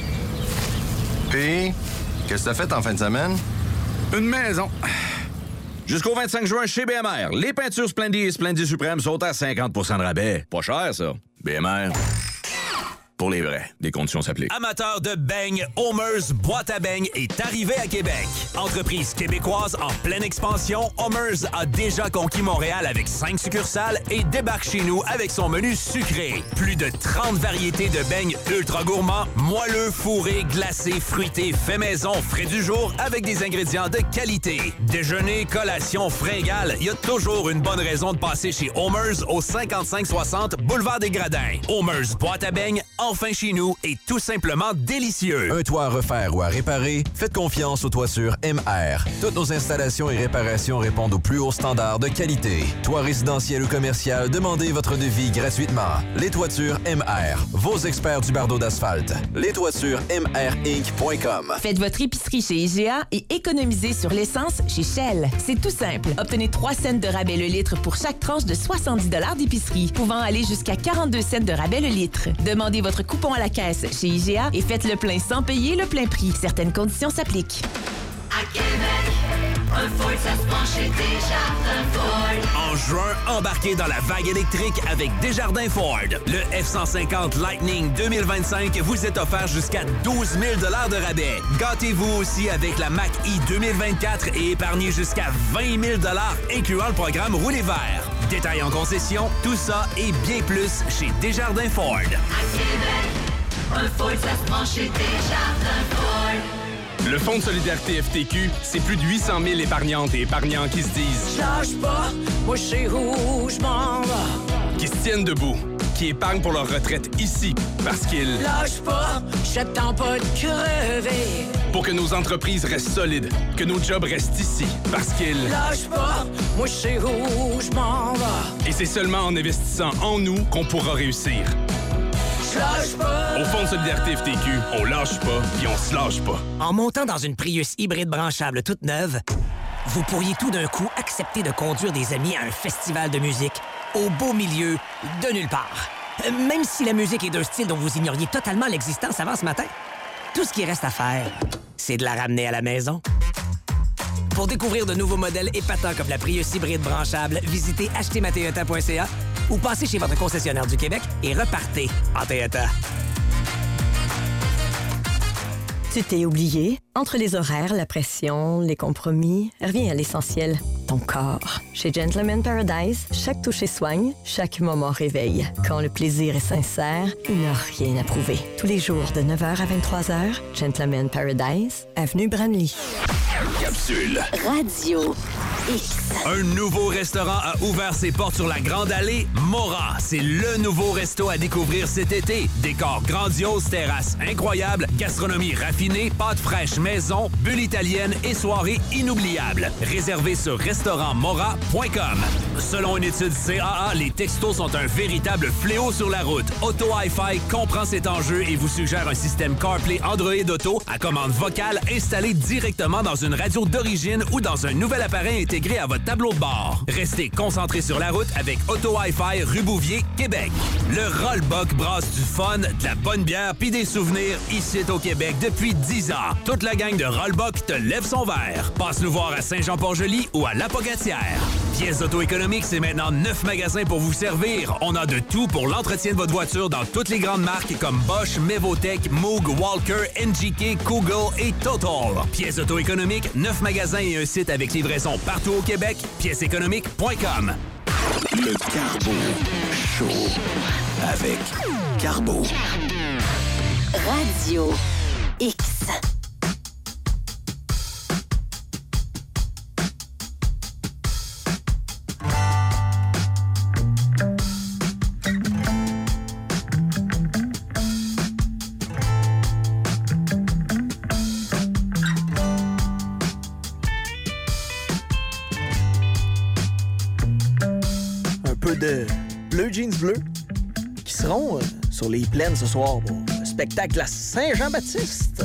Puis, qu'est-ce que t'as fait en fin de semaine? Une maison. Jusqu'au vingt-cinq juin, chez B M R, les peintures Splendid et Splendid Suprême sont à cinquante pour cent de rabais. Pas cher, ça. B M R. pour les vrais. Des conditions s'appliquent. Amateur de beignes, Homer's Boîte à beignes est arrivé à Québec. Entreprise québécoise en pleine expansion, Homer's a déjà conquis Montréal avec cinq succursales et débarque chez nous avec son menu sucré. Plus de trente variétés de beignes ultra gourmands, moelleux, fourrés, glacés, fruités, faits maison, frais du jour avec des ingrédients de qualité. Déjeuner, collation, fringale, il y a toujours une bonne raison de passer chez Homer's au cinquante-cinq soixante Boulevard des Gradins. Homer's Boîte à beignes, enfin chez nous, est tout simplement délicieux. Un toit à refaire ou à réparer? Faites confiance aux toitures M R. Toutes nos installations et réparations répondent aux plus hauts standards de qualité. Toit résidentiel ou commercial, demandez votre devis gratuitement. Les toitures M R, vos experts du bardeau d'asphalte. Les toitures M R Inc point com. Faites votre épicerie chez I G A et économisez sur l'essence chez Shell. C'est tout simple. Obtenez trois cents de rabais le litre pour chaque tranche de soixante-dix dollars d'épicerie, pouvant aller jusqu'à quarante-deux cents de rabais le litre. Demandez votre coupon à la caisse chez I G A et faites le plein sans payer le plein prix. Certaines conditions s'appliquent. À Québec, un Ford, ça se prend chez Desjardins Ford. En juin, embarquez dans la vague électrique avec Desjardins Ford. Le F cent cinquante Lightning deux mille vingt-cinq vous est offert jusqu'à douze mille dollars de rabais. Gâtez-vous aussi avec la Mach-E deux mille vingt-quatre et épargnez jusqu'à vingt mille dollars incluant le programme Rouler vert. Détails en concession, tout ça et bien plus chez Desjardins Ford. À Québec, un Ford, ça se prend chez Desjardins Ford. Le Fonds de solidarité F T Q, c'est plus de huit cent mille épargnantes et épargnants qui se disent « Lâche pas, moi je sais où je m'en vais. » qui se tiennent debout, qui épargnent pour leur retraite ici, parce qu'ils... Lâche pas, j'attends pas de crever. Pour que nos entreprises restent solides, que nos jobs restent ici, parce qu'ils... Lâche pas, moi je sais où je m'en vais. Et c'est seulement en investissant en nous qu'on pourra réussir. Lâche pas. Au Fonds de solidarité F T Q, on lâche pas puis on se lâche pas. En montant dans une Prius hybride branchable toute neuve, vous pourriez tout d'un coup accepter de conduire des amis à un festival de musique au beau milieu de nulle part. Euh, Même si la musique est d'un style dont vous ignoriez totalement l'existence avant ce matin. Tout ce qui reste à faire, c'est de la ramener à la maison. Pour découvrir de nouveaux modèles épatants comme la Prius hybride branchable, visitez acheter ma toyota point c a ou passez chez votre concessionnaire du Québec et repartez en Toyota. Tu t'es oublié? Entre les horaires, la pression, les compromis, reviens à l'essentiel, ton corps. Chez Gentleman Paradise, chaque toucher soigne, chaque moment réveille. Quand le plaisir est sincère, il n'y a rien à prouver. Tous les jours de neuf heures à vingt-trois heures, Gentleman Paradise, avenue Branly. Capsule. Radio X. Un nouveau restaurant a ouvert ses portes sur la Grande Allée, Mora. C'est le nouveau resto à découvrir cet été. Décor grandiose, terrasse incroyable, gastronomie raffinée, pâtes fraîches maison, bulle italienne et soirées inoubliables. Réservé sur restaurant mora point com. Selon une étude C A A, les textos sont un véritable fléau sur la route. Auto Hi-Fi comprend cet enjeu et vous suggère un système CarPlay Android Auto à commande vocale installé directement dans une radio d'origine ou dans un nouvel appareil intégré à votre tableau de bord. Restez concentré sur la route avec Auto Hi-Fi rue Bouvier, Québec. Le Rollbuck brasse du fun, de la bonne bière puis des souvenirs ici au Québec depuis dix ans. Toute la gang de Rollbuck te lève son verre. Passe nous voir à Saint-Jean-Port-Joli ou à Lapocatière. Pièces auto-économiques, c'est maintenant neuf magasins pour vous servir. On a de tout pour l'entretien de votre voiture dans toutes les grandes marques comme Bosch, Mevotech, Moog, Walker, N G K, Kugel et Total. Pièces auto-économiques, neuf magasins et un site avec livraison partout au Québec. pièces économiques point com. Le Carbo Show avec Carbo. Radio X. De Bleu Jeans Bleu qui seront euh, sur les plaines ce soir pour le spectacle à Saint-Jean-Baptiste.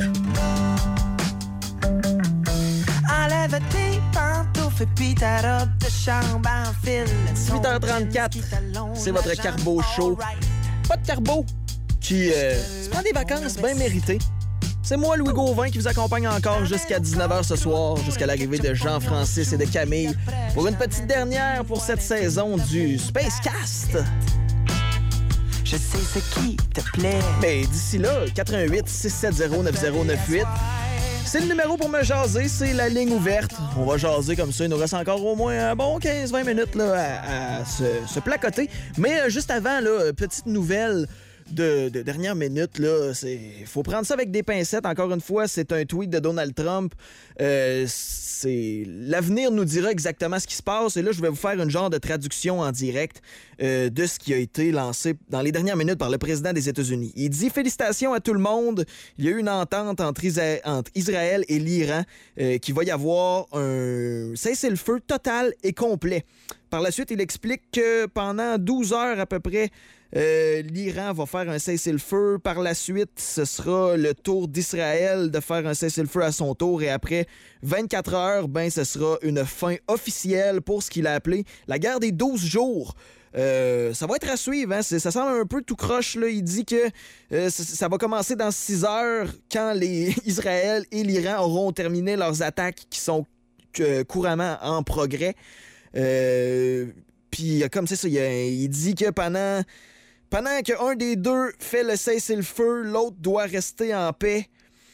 Enlève tes pantoufles et puis ta robe de chambre en fil. huit heures trente-quatre, c'est votre Carbo Show. Pas de Carbo qui euh, se prend des vacances bien méritées. C'est moi, Louis Gauvin, qui vous accompagne encore jusqu'à dix-neuf heures ce soir, jusqu'à l'arrivée de Jean-Francis et de Camille, pour une petite dernière pour cette saison du Spacecast. Je sais ce qui te plaît. Mais d'ici là, quatre un huit six sept zéro neuf zéro neuf huit. C'est le numéro pour me jaser, c'est la ligne ouverte. On va jaser comme ça, il nous reste encore au moins un bon quinze vingt minutes là, à, à se, se placoter. Mais euh, juste avant, là, petite nouvelle de, de dernière minute, là, c'est faut prendre ça avec des pincettes. Encore une fois, c'est un tweet de Donald Trump. Euh, c'est l'avenir nous dira exactement ce qui se passe. Et là, je vais vous faire une genre de traduction en direct euh, de ce qui a été lancé dans les dernières minutes par le président des États-Unis. Il dit « Félicitations à tout le monde. Il y a eu une entente entre, Isa- entre Israël et l'Iran euh, qu'il va y avoir un cessez-le-feu total et complet. » Par la suite, il explique que pendant douze heures à peu près, Euh, l'Iran va faire un cessez-le-feu. Par la suite, ce sera le tour d'Israël de faire un cessez-le-feu à son tour. Et après vingt-quatre heures, ben, ce sera une fin officielle pour ce qu'il a appelé la guerre des douze jours. Euh, ça va être à suivre. Hein? C'est, ça semble un peu tout croche. Là. Il dit que euh, ça, ça va commencer dans six heures quand les Israël et l'Iran auront terminé leurs attaques qui sont euh, couramment en progrès. Euh, Puis comme c'est ça, il, il dit que pendant... Pendant qu'un des deux fait le cessez-le-feu, l'autre doit rester en paix.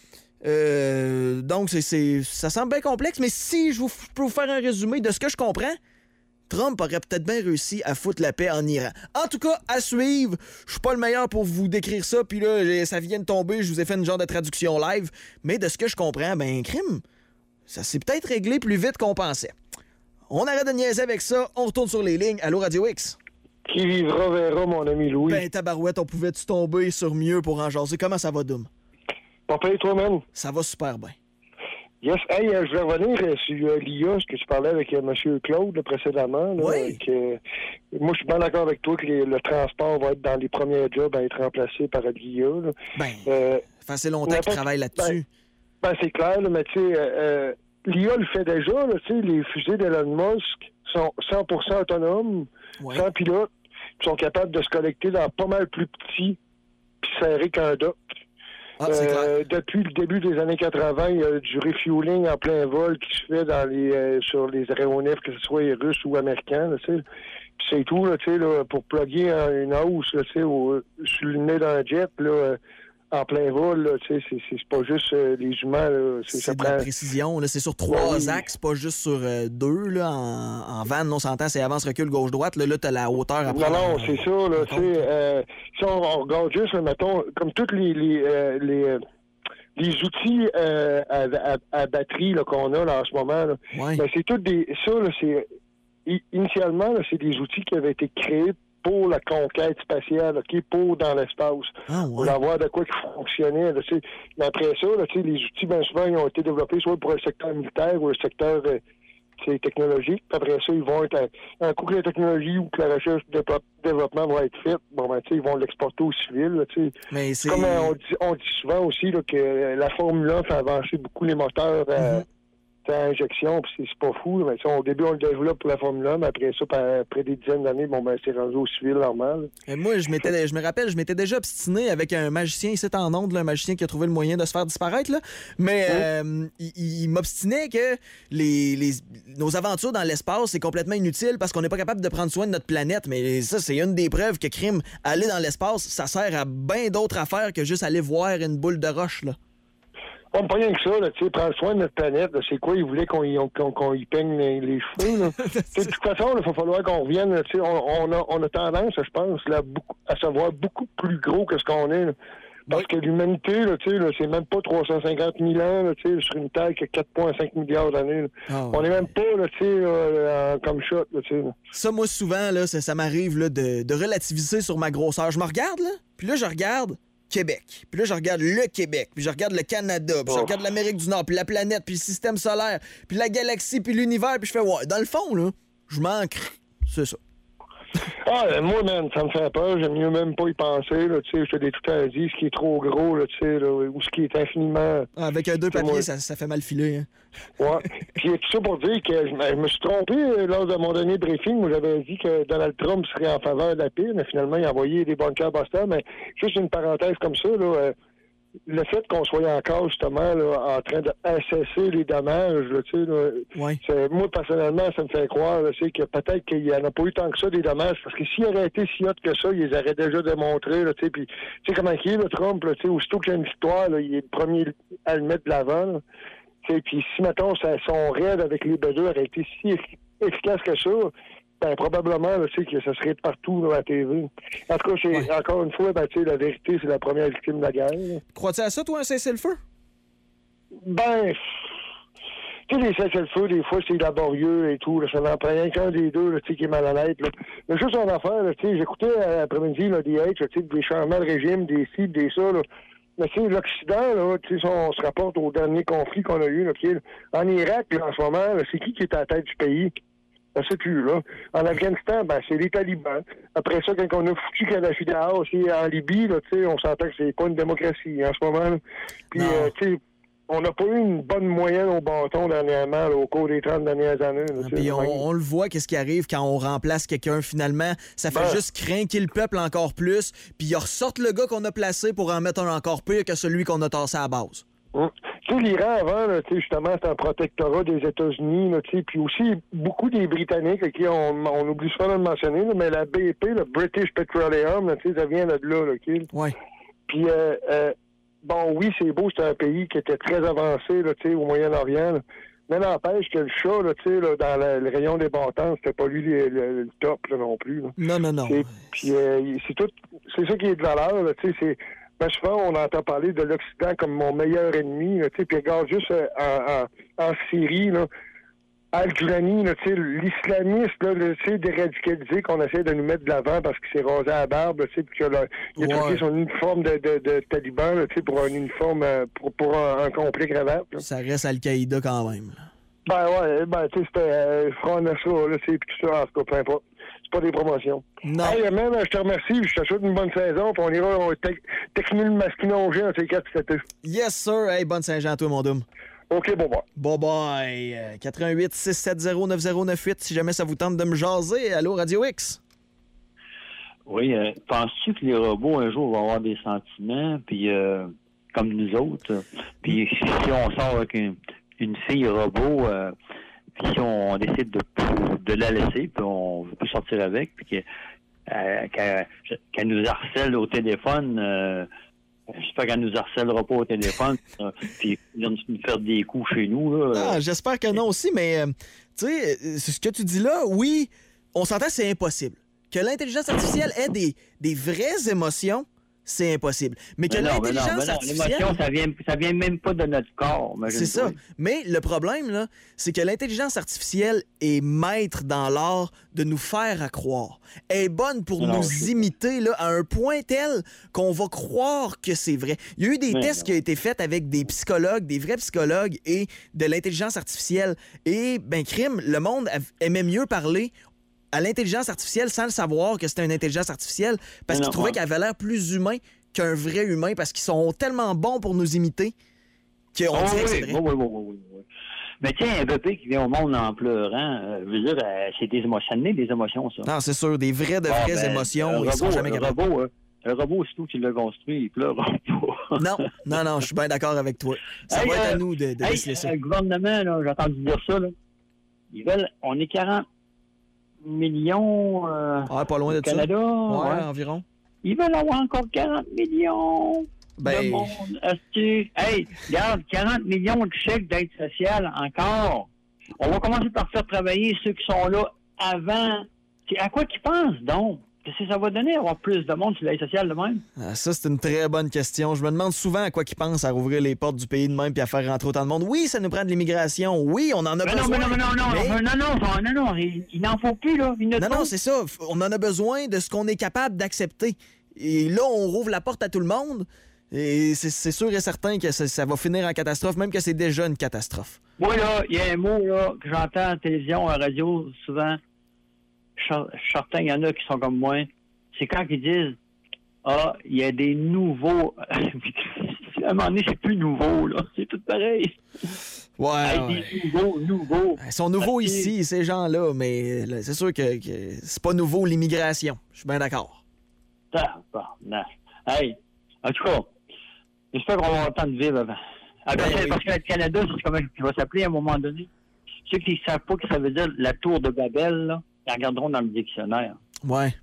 Euh, donc, c'est, c'est, ça semble bien complexe, mais si je, vous, je peux vous faire un résumé de ce que je comprends, Trump aurait peut-être bien réussi à foutre la paix en Iran. En tout cas, à suivre. Je suis pas le meilleur pour vous décrire ça, puis là, ça vient de tomber, je vous ai fait une genre de traduction live. Mais de ce que je comprends, ben, crime, ça s'est peut-être réglé plus vite qu'on pensait. On arrête de niaiser avec ça, on retourne sur les lignes. Allô, Radio X? Qui vivra verra, mon ami Louis. Ben, tabarouette, on pouvait-tu tomber sur mieux pour en jaser? Comment ça va, Doom? Pas payé toi-même? Ça va super bien. Yes. Hey, euh, je vais revenir euh, sur euh, l'I A, ce que tu parlais avec euh, M. Claude là, précédemment. Là, oui. Que, moi, je suis bien d'accord avec toi que les, le transport va être dans les premiers jobs à être remplacé par l'I A. Là. Ben, euh, ça fait longtemps qu'ils travaillent là-dessus. Ben, ben c'est clair, là, mais tu sais, euh, l'I A le fait déjà. Là, les fusées d'Elon Musk sont cent pour cent autonomes, ouais. sans pilote. Sont capables de se connecter dans pas mal plus petit puis serré qu'un dock. Ah, euh, depuis le début des années quatre-vingts, il y a du refueling en plein vol qui se fait dans les euh, sur les aéronefs, que ce soit russes ou américains. Là, puis c'est tout là, là, pour plugger une hausse là, au, sur le nez d'un jet. Là, en plein vol, là, c'est, c'est, c'est pas juste euh, les humains. Là, c'est c'est ça de prend... la précision. Là, c'est sur trois oui. axes, pas juste sur euh, deux. Là, en, en van, on s'entend, c'est avance, recul, gauche-droite. Là, là tu as la hauteur à prendre. Non, non, c'est ça. Là, euh, si on, on regarde juste, là, mettons, comme tous les, les, euh, les, euh, les outils euh, à, à, à batterie là, qu'on a là, en ce moment, là, ouais. ben, c'est tout des. Ça, là, c'est. Initialement, là, c'est des outils qui avaient été créés pour la conquête spatiale, okay, pour dans l'espace, ah, ouais. pour avoir de quoi qui fonctionnait. Là, mais après ça, là, les outils, bien souvent, ils ont été développés soit pour le secteur militaire ou le secteur euh, technologique. Après ça, ils vont être un, un coup que la technologie ou que la recherche et le développement va être faite, bon, ben, ils vont l'exporter au civil. Là, mais c'est... Comme euh, on, dit, on dit souvent aussi là, que la Formule un fait avancer beaucoup les moteurs euh, mm-hmm. à injection, puis c'est, c'est pas fou. Mais, au début, on le développe pour la Formule un, mais après ça, après des dizaines d'années, bon, ben, c'est rendu au civil normal. Et moi, je m'étais, je me rappelle, je m'étais déjà obstiné avec un magicien ici en ondes, là, un magicien qui a trouvé le moyen de se faire disparaître, là. Mais oui. euh, il, il m'obstinait que les, les, nos aventures dans l'espace, c'est complètement inutile parce qu'on n'est pas capable de prendre soin de notre planète. Mais ça, c'est une des preuves que crime, aller dans l'espace, ça sert à bien d'autres affaires que juste aller voir une boule de roche, là. On pas rien que ça, là, tu sais, prendre soin de notre planète, là, c'est quoi, ils voulaient qu'on y, qu'on, qu'on y peigne les, les cheveux, là. De toute façon, il va falloir qu'on revienne, tu sais, on, on, a, on a tendance, je pense, là, beaucoup, à se voir beaucoup plus gros que ce qu'on est, là. Parce oui. que l'humanité, là, tu sais, là, c'est même pas trois cent cinquante mille ans, là, tu sais, sur une Terre qui a quatre virgule cinq milliards d'années, oh, on est même pas, là, tu sais, là, comme shot, là, tu sais. Ça, moi, souvent, là, ça, ça m'arrive, là, de, de relativiser sur ma grosseur. Je me regarde, là, puis là, je regarde Québec. Puis là, je regarde le Québec, puis je regarde le Canada, puis oh. je regarde l'Amérique du Nord, puis la planète, puis le système solaire, puis la galaxie, puis l'univers, puis je fais, ouais, dans le fond, là, je manque. C'est ça. Ah, moi, man, ça me fait peur. J'aime mieux même pas y penser, là, tu sais. Je te l'ai tout à dit, ce qui est trop gros, là, tu sais, là, ou ce qui est infiniment... Ah, avec un deux papiers, moi... ça, ça fait mal filer, hein. Ouais. Puis tout ça pour dire que je, je me suis trompé lors de mon dernier briefing où j'avais dit que Donald Trump serait en faveur de la paix, mais finalement, il a envoyé des bunkers à Boston. Mais juste une parenthèse comme ça, là... Euh, le fait qu'on soit encore, justement, là, en train d'assesser les dommages, là, tu sais, là, ouais. c'est, moi, personnellement, ça me fait croire, là, c'est que peut-être qu'il n'y en a pas eu tant que ça, des dommages, parce que s'il aurait été si hot que ça, ils les auraient déjà démontré, là, tu sais, puis, tu sais, comment il est, le Trump, là, tu sais, aussitôt qu'il y a une victoire, là, il est le premier à le mettre de l'avant, là. Puis si, mettons, ça, son raid avec les B deux aurait été si efficace que ça, ben, probablement, là, que ça serait partout là, à la T V. En tout cas, c'est, ouais. encore une fois, ben, la vérité, c'est la première victime de la guerre. Là. Crois-tu à ça, toi, un cessez-le-feu? Ben, tu sais, les cessez-le-feu, des fois, c'est laborieux et tout. Là, ça n'en prend rien qu'un des deux là, qui est malhonnête. Là. Mais juste en affaire, là, j'écoutais euh, l'après-midi là, des H, des changements de régime, des ci, des ça, là. Mais tu sais, l'Occident, là, tu sais, on se rapporte au dernier conflit qu'on a eu, là, là. En Irak, là, en ce moment, là, c'est qui qui est à la tête du pays? Ben, c'est plus, là. En Afghanistan, ben, c'est les talibans. Après ça, quand on a foutu Kadhafi dehors aussi en Libye, là, tu sais, on s'entend que c'est pas une démocratie, en ce moment, là. Puis, euh, tu sais, on n'a pas eu une bonne moyenne au bâton dernièrement, là, au cours des trente dernières années. Là, puis on, on le voit, qu'est-ce qui arrive quand on remplace quelqu'un, finalement. Ça fait ben, juste craquer le peuple encore plus, puis ils ressortent le gars qu'on a placé pour en mettre un encore pire que celui qu'on a tassé à la base. Hum. Tu sais, l'Iran, avant, là, justement, c'était un protectorat des États-Unis, puis aussi beaucoup des Britanniques, qui on, on oublie souvent de le mentionner, là, mais la B P, le British Petroleum, là, ça vient de là. là okay? Oui. Puis, euh, euh, bon, oui, c'est beau, c'était un pays qui était très avancé là, au Moyen-Orient, là. Mais n'empêche que le chat, là, là, dans la, le rayon des bâtons, c'était pas lui le, le, le top là, non plus. Là. Non, non, non. Puis euh, c'est tout, c'est ça qui est de valeur, là, tu sais, c'est... Ben, souvent, on entend parler de l'Occident comme mon meilleur ennemi, puis regarde juste euh, en, en, en Syrie, là, Al-Jurani, l'islamiste déradicalisé qu'on essaie de nous mettre de l'avant parce qu'il s'est rasé à la barbe, puis qu'il a, il a ouais. troqué son uniforme de, de, de taliban là, pour un uniforme, pour, pour un, un complet cravate. Là. Ça reste Al-Qaïda quand même. Ben ouais, ben tu sais, c'était euh, Front Nassau, là, c'est tout ça, en tout cas, peu importe. C'est pas des promotions. Non. Hey, même, je te remercie, je te souhaite une bonne saison, puis on ira au Technil Masquinongé en ces quatre cet été. Yes, sir. Hey, bonne Saint-Jean à toi, mon dôme. OK, bon bye. Bye bye. Euh, quatre un huit six sept zéro neuf zéro neuf huit si jamais ça vous tente de me jaser. Allô, Radio X? Oui, euh, penses-tu que les robots, un jour, vont avoir des sentiments, puis euh, comme nous autres? Puis si on sort avec une, une fille robot, euh, puis si on décide de, de la laisser, puis on veut plus sortir avec, puis qu'elle, euh, qu'elle, qu'elle nous harcèle au téléphone... Euh, J'espère qu'elle nous harcèlera pas au téléphone euh, puis nous faire des coups chez nous. Là. Ah, j'espère que non aussi, mais euh, tu sais, ce que tu dis là, oui, on s'entend, c'est impossible. Que l'intelligence artificielle ait des, des vraies émotions, c'est impossible. Mais que mais non, l'intelligence mais non, mais non. artificielle... L'émotion, ça vient, ça vient même pas de notre corps. C'est ça. Mais le problème, là, c'est que l'intelligence artificielle est maître dans l'art de nous faire à croire. Elle est bonne pour non, nous c'est... imiter là, à un point tel qu'on va croire que c'est vrai. Il y a eu des mais tests non. qui ont été faits avec des psychologues, des vrais psychologues et de l'intelligence artificielle. Et, ben, crime, le monde aimait mieux parler à l'intelligence artificielle sans le savoir que c'était une intelligence artificielle parce qu'ils trouvaient qu'elle avait l'air plus humain qu'un vrai humain parce qu'ils sont tellement bons pour nous imiter qu'on oh, dirait oui, que c'est vrai. Oui, oui, oui, oui, oui. Mais tiens, un bébé qui vient au monde en pleurant, euh, je veux dire, euh, c'est des émotions, des émotions, ça. Non, c'est sûr, des vraies, de vraies ah, ben, émotions, robot, ils sont jamais capables. Un robot, euh, un robot, aussitôt que tu l'as construit, il pleure pas. Non, non, non, je suis bien d'accord avec toi. Ça hey, va euh, être à nous de, de hey, laisser ça. Le gouvernement, là, j'ai entendu dire ça, là. Ils veulent, on est quarante millions euh, ouais, pas loin au de Canada. Ça. Ouais, ouais, environ. Ils veulent avoir encore quarante millions ben... de monde. Est-ce que... Hey, regarde, quarante millions de chèques d'aide sociale encore. On va commencer par faire travailler ceux qui sont là avant. C'est à quoi qu'ils pensent, donc? Qu'est-ce que ça va donner avoir plus de monde sur l'aide sociale de même? Ah, ça, c'est une très bonne question. Je me demande souvent à quoi qu'ils pensent à rouvrir les portes du pays de même puis à faire rentrer autant de monde. Oui, ça nous prend de l'immigration. Oui, on en a mais besoin. Non, mais non, mais non, non, mais... non, non, non, non, non, il, il n'en faut plus, là. Il non, non, c'est ça. On en a besoin de ce qu'on est capable d'accepter. Et là, on rouvre la porte à tout le monde. Et c'est, c'est sûr et certain que ça, ça va finir en catastrophe, même que c'est déjà une catastrophe. Moi, là, il y a un mot là, que j'entends à la télévision, à la radio, souvent. Je suis certain qu'il y en a qui sont comme moi. C'est quand ils disent « Ah, il y a des nouveaux... » À un moment donné, c'est plus nouveau, là. C'est tout pareil. Ouais, hey, ouais. Des nouveaux, nouveaux. Ils sont nouveaux Parce ici, que... ces gens-là, mais là, c'est sûr que, que c'est pas nouveau, l'immigration. Je suis bien d'accord. Ah, bon, non. Hey, en tout cas, J'espère qu'on va avoir le temps de vivre avant. Ah, ben, ben, parce que le Canada, c'est comment il va s'appeler à un moment donné. Ceux qui ne savent pas ce que ça veut dire la tour de Babel, là, ils regarderont dans le dictionnaire. Ouais.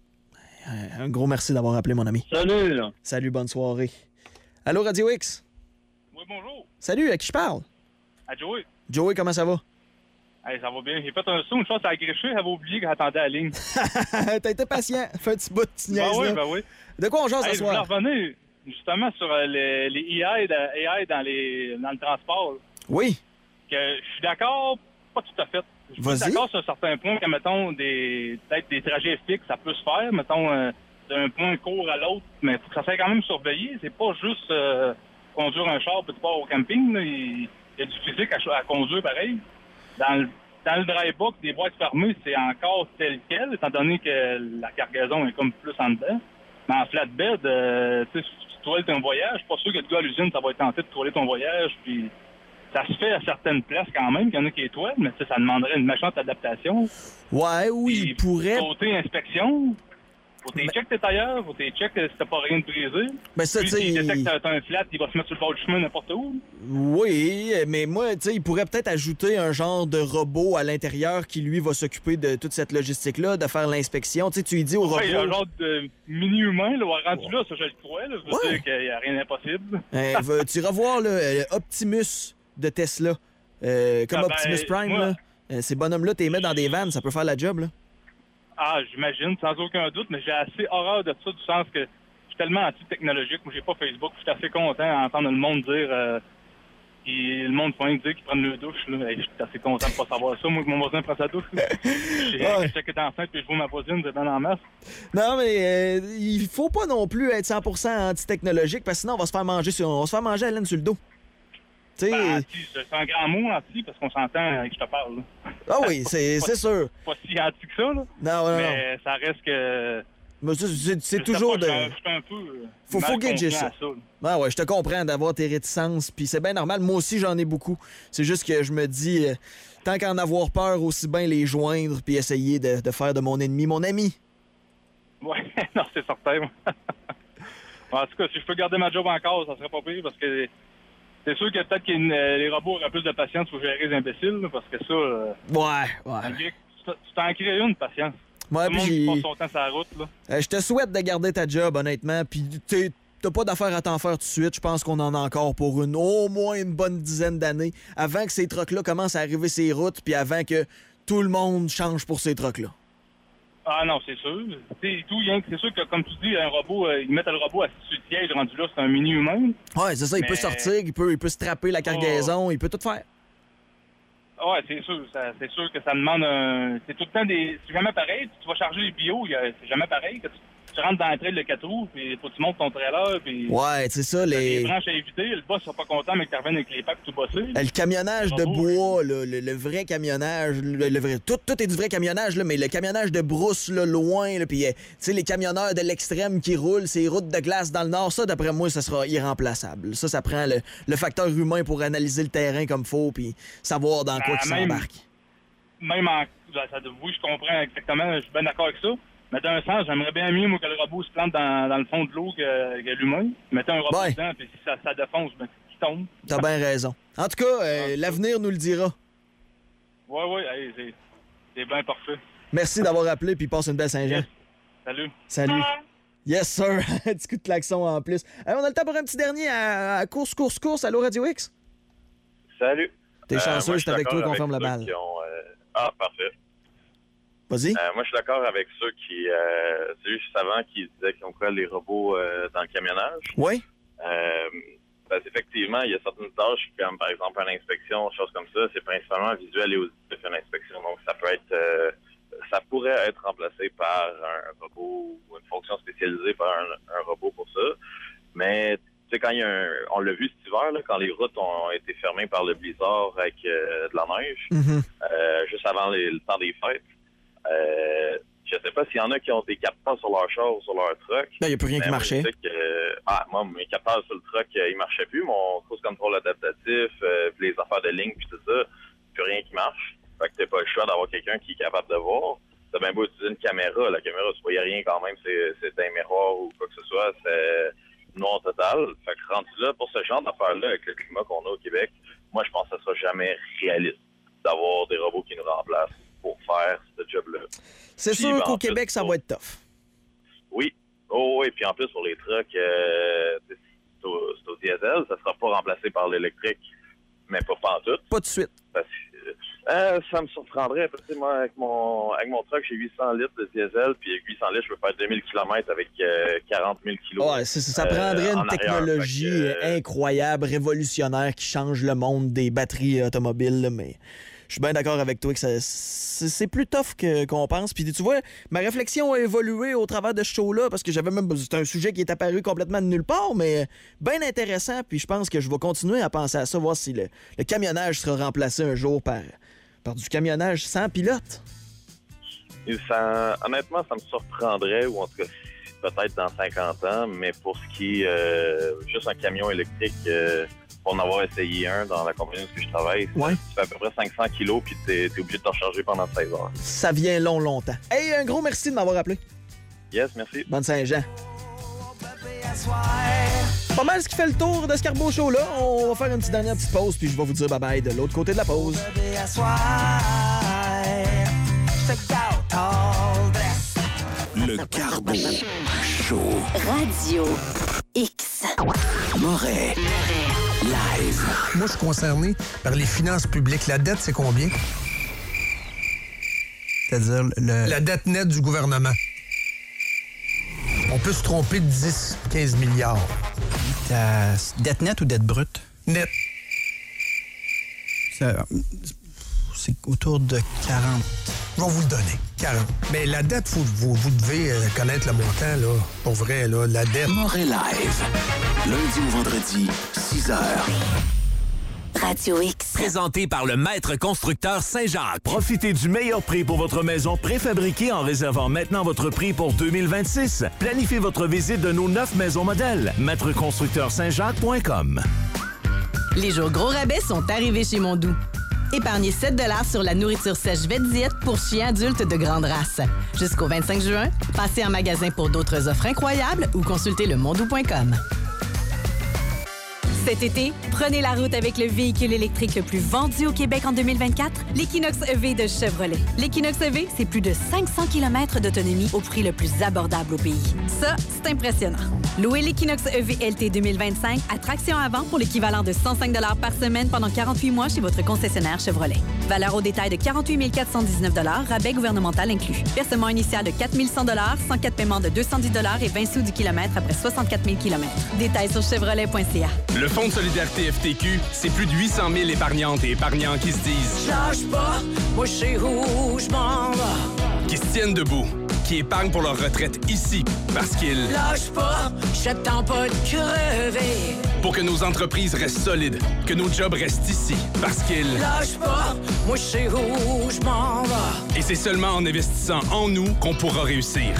Un gros merci d'avoir appelé, mon ami. Salut, là. Salut, bonne soirée. Allô, Radio X? Oui, bonjour. Salut, à qui je parle? À Joey. Joey, comment ça va? Hey, ça va bien. J'ai fait un saut, une chose, ça a gréché, j'avais oublié qu'elle attendait la ligne. T'as été patient. Fais un petit bout de petit niaise, Ben oui, là. ben oui. De quoi on jase hey, ce soir? Je voulais revenir justement sur euh, les, les A I, A I dans, les, dans le transport. Là. Oui. Que je suis d'accord, pas tout à fait. Je suis d'accord sur certains points, que, mettons, des, peut-être des trajets fixes, ça peut se faire, mettons, euh, d'un point court à l'autre, mais il faut que ça soit quand même surveillé. C'est pas juste euh, conduire un char puis tu pars au camping. Là. Il, il y a du physique à, à conduire pareil. Dans le, dans le dry box, des boîtes fermées, c'est encore tel quel, étant donné que la cargaison est comme plus en dedans. Mais en flatbed, euh, tu sais, si tu toiles ton voyage, je suis pas sûr que le gars à l'usine, ça va être tenté de toiler ton voyage, puis ça se fait à certaines places quand même, qu'il y en a qui étoilent, mais ça demanderait une méchante adaptation. Ouais, oui, il pourrait. Côté inspection, faut tes check tes tailleurs, faut tes check si t'as pas rien de brisé. Ben ça, tu sais. S'il détecte que t'as un flat, il va se mettre sur le bord du chemin n'importe où. Oui, mais moi, tu sais, il pourrait peut-être ajouter un genre de robot à l'intérieur qui, lui, va s'occuper de toute cette logistique-là, de faire l'inspection. Tu sais, tu lui dis au robot. Ouais, il y a un genre de mini-humain, là, rendu ouais. là, ça, je le crois, là. Je veux ouais. dire qu'il n'y a rien d'impossible. Euh, va, tu iras voir, là, Optimus de Tesla. Euh, comme ah, ben, Optimus Prime, moi... là. Euh, ces bonhommes-là, t'es mets dans des vannes, ça peut faire la job, là. Ah, j'imagine, sans aucun doute, mais j'ai assez horreur de ça, du sens que je suis tellement anti-technologique. Moi, j'ai pas Facebook, je suis assez content d'entendre le monde dire... Euh, et le monde fait dire qu'ils prennent le douche. Là. Je suis assez content de pas savoir ça. Moi, que mon voisin prend sa douche. J'ai ouais. que t'es enceinte puis je vois ma voisine, c'est bien en masse. Non, mais euh, il faut pas non plus être cent pour cent anti-technologique parce que sinon, on va se faire manger, sur, on va se faire manger à laine sur le dos. Ben, c'est un grand mot, anti, parce qu'on s'entend que je te parle. Là. Ah oui, c'est sûr. Pas si anti que ça, là. Non, non, mais non. ça reste que... C'est toujours pas, de... Je suis un peu faut, faut gager ça. ça ah ouais, je te comprends d'avoir tes réticences, puis c'est bien normal. Moi aussi, j'en ai beaucoup. C'est juste que je me dis, euh, tant qu'en avoir peur, aussi bien les joindre puis essayer de, de faire de mon ennemi mon ami. Ouais, non, c'est certain. En tout cas, si je peux garder ma job encore, ça serait pas pire, parce que c'est sûr que peut-être que les robots auraient plus de patience pour gérer les imbéciles, parce que ça... Euh, ouais, ouais. Tu t'en crées une, patience. Ouais, tout le monde qui passe son temps sur la route, là. Euh, je te souhaite de garder ta job, honnêtement, puis t'as pas d'affaire à t'en faire tout de suite. Je pense qu'on en a encore pour une au moins une bonne dizaine d'années, avant que ces trucks-là commencent à arriver sur les routes, puis avant que tout le monde change pour ces trucks-là. Ah non, c'est sûr. C'est tout, c'est sûr que, comme tu dis, un robot, euh, ils mettent le robot assis sur le siège, rendu là, c'est un mini-humain. Ouais, c'est ça, il mais... peut sortir, il peut, il peut strapper la cargaison, oh. il peut tout faire. Ouais, c'est sûr. C'est sûr que ça demande un... C'est tout le temps des... C'est jamais pareil. Tu vas charger les bio, c'est jamais pareil. Que tu... tu rentres dans le trail de quatre roues, puis faut que tu montes ton trailer, puis... Ouais, c'est ça, les... les branches à éviter, le boss sera pas content, mais que tu reviennes avec les packs tout bossés. Le camionnage de bois, là, le, le vrai camionnage, le, le vrai... Tout, tout est du vrai camionnage, là, mais le camionnage de brousse, là, loin, là, puis, tu sais, les camionneurs de l'extrême qui roulent ces routes de glace dans le nord, ça, d'après moi, ça sera irremplaçable. Ça, ça prend le, le facteur humain pour analyser le terrain comme faut, puis savoir dans quoi il s'embarque. Même en... Ça, oui, je comprends exactement, je suis bien d'accord avec ça. Mais d'un sens, j'aimerais bien mieux moi, que le robot se plante dans, dans le fond de l'eau que, que l'humain. Mettez un robot ouais. dedans, puis si ça, ça défonce, ben, il tombe. T'as bien raison. En tout cas, euh, l'avenir nous le dira. Oui, oui, hey, c'est, c'est bien parfait. Merci d'avoir appelé, puis passe une belle Saint-Jean. Yes. Salut. Salut. Yes, sir. Un petit coup de klaxon en plus. Alors, on a le temps pour un petit dernier à, à course, course, course. Allô, Radio X? Salut. T'es euh, chanceux, c'est avec toi qu'on ferme la balle. Ont, euh... Ah, parfait. Vas-y. Euh, moi, je suis d'accord avec ceux qui... Euh, c'est juste avant qui disaient qu'ils ont quoi les robots euh, dans le camionnage. Oui. Euh, parce qu'effectivement, il y a certaines tâches comme, par exemple, une inspection, choses comme ça, c'est principalement visuel et auditif, une inspection. Donc, ça peut être... Euh, ça pourrait être remplacé par un robot ou une fonction spécialisée par un, un robot pour ça. Mais, tu sais, quand il y a un... On l'a vu cet hiver, là, quand les routes ont été fermées par le blizzard avec euh, de la neige, mm-hmm. euh, juste avant les, le temps des fêtes. Euh, je sais pas s'il y en a qui ont des capteurs sur leur char ou sur leur truck. Ben, il n'y a plus rien qui marchait. Que, ah, moi, mes capteurs sur le truck, ils marchaient plus. Mon cruise control adaptatif, euh, puis les affaires de ligne, puis tout ça, plus rien qui marche. Fait que t'as pas le choix d'avoir quelqu'un qui est capable de voir. T'as bien beau utiliser une caméra. La caméra, tu voyais rien quand même, c'est, c'est un miroir ou quoi que ce soit. C'est... noir total. Fait que rendu là, pour ce genre d'affaires-là, avec le climat qu'on a au Québec, moi, je pense que ça sera jamais réaliste d'avoir des robots qui nous remplacent pour faire ce job-là. C'est Puis, sûr ben, qu'au en plus, Québec, ça pour- va être tough. Oui. Oh, oui. Puis en plus, pour les trucks, euh, c'est c'est au, c'est au diesel, ça sera pas remplacé par l'électrique, mais pas pantoute. Pas de suite. Parce que euh, ça me surprendrait. Parce que moi, avec mon, avec mon truck, j'ai huit cents litres de diesel, puis avec huit cents litres, je peux faire deux mille kilomètres avec euh, quarante mille kilos. Ouais, c'est- ça euh, prendrait en une arrière. technologie Fait que, euh, incroyable, révolutionnaire, qui change le monde des batteries automobiles, là, mais je suis bien d'accord avec toi que ça- c'est c'est plus tough que- qu'on pense. Puis tu vois, ma réflexion a évolué au travers de ce show-là, parce que j'avais même... C'est un sujet qui est apparu complètement de nulle part, mais bien intéressant, puis je pense que je vais continuer à penser à ça, voir si le, le camionnage sera remplacé un jour par, par du camionnage sans pilote. Et ça, honnêtement, ça me surprendrait, ou en tout cas, si- peut-être dans cinquante ans, mais pour ce qui est euh, juste un camion électrique, euh, pour en avoir essayé un dans la compagnie où je travaille, Ouais. tu fais à peu près cinq cents kilos, puis t'es es obligé de te recharger pendant seize heures. Ça vient long, longtemps. Hey, un gros merci de m'avoir appelé. Yes, merci. Bonne Saint-Jean. Pas mal ce qui fait le tour de ce Carbo Show-là. On va faire une petite dernière petite pause, puis je vais vous dire bye-bye de l'autre côté de la pause. Le Carbo Show. Radio X. Moret. Live. Moi, je suis concerné par les finances publiques. La dette, c'est combien? C'est-à-dire le... La dette nette du gouvernement. On peut se tromper de dix à quinze milliards. Ta dette nette ou dette brute? Net. Ça- C'est autour de quarante. Je vais vous le donner, quarante. Mais la dette, faut, vous, vous devez euh, connaître le montant, là. Pour vrai, là, la dette... Moret Live. Lundi au vendredi, six heures. Radio X. Présenté par le maître constructeur Saint-Jacques. Profitez du meilleur prix pour votre maison préfabriquée en réservant maintenant votre prix pour deux mille vingt-six. Planifiez votre visite de nos neuf maisons modèles. maître constructeur saint jacques point com. Les jours gros rabais sont arrivés chez Mondou. Épargnez sept dollars sur la nourriture sèche Vet-Diète pour chiens adultes de grande race. Jusqu'au vingt-cinq juin, passez en magasin pour d'autres offres incroyables ou consultez le mondou point com. Cet été, prenez la route avec le véhicule électrique le plus vendu au Québec en deux mille vingt-quatre, l'Equinox E V de Chevrolet. L'Equinox E V, c'est plus de cinq cents kilomètres d'autonomie au prix le plus abordable au pays. Ça, c'est impressionnant. Louez l'Equinox E V L T deux mille vingt-cinq à traction avant pour l'équivalent de cent cinq dollars par semaine pendant quarante-huit mois chez votre concessionnaire Chevrolet. Valeur au détail de quarante-huit mille quatre cent dix-neuf dollars, rabais gouvernemental inclus. Versement initial de quatre mille cent dollars, cent quatre paiements de deux cent dix dollars et vingt sous du kilomètre après soixante-quatre mille kilomètres. Détails sur chevrolet point c a. Le Fonds de solidarité F T Q, c'est plus de huit cent mille épargnantes et épargnants qui se disent Lâche pas, moi je sais où je m'en vais. qui se tiennent debout, qui épargnent pour leur retraite ici, parce qu'ils... Lâche pas, j'attends pas de crever. Pour que nos entreprises restent solides, que nos jobs restent ici, parce qu'ils... Lâche pas, moi je sais où je m'en vais. Et c'est seulement en investissant en nous qu'on pourra réussir.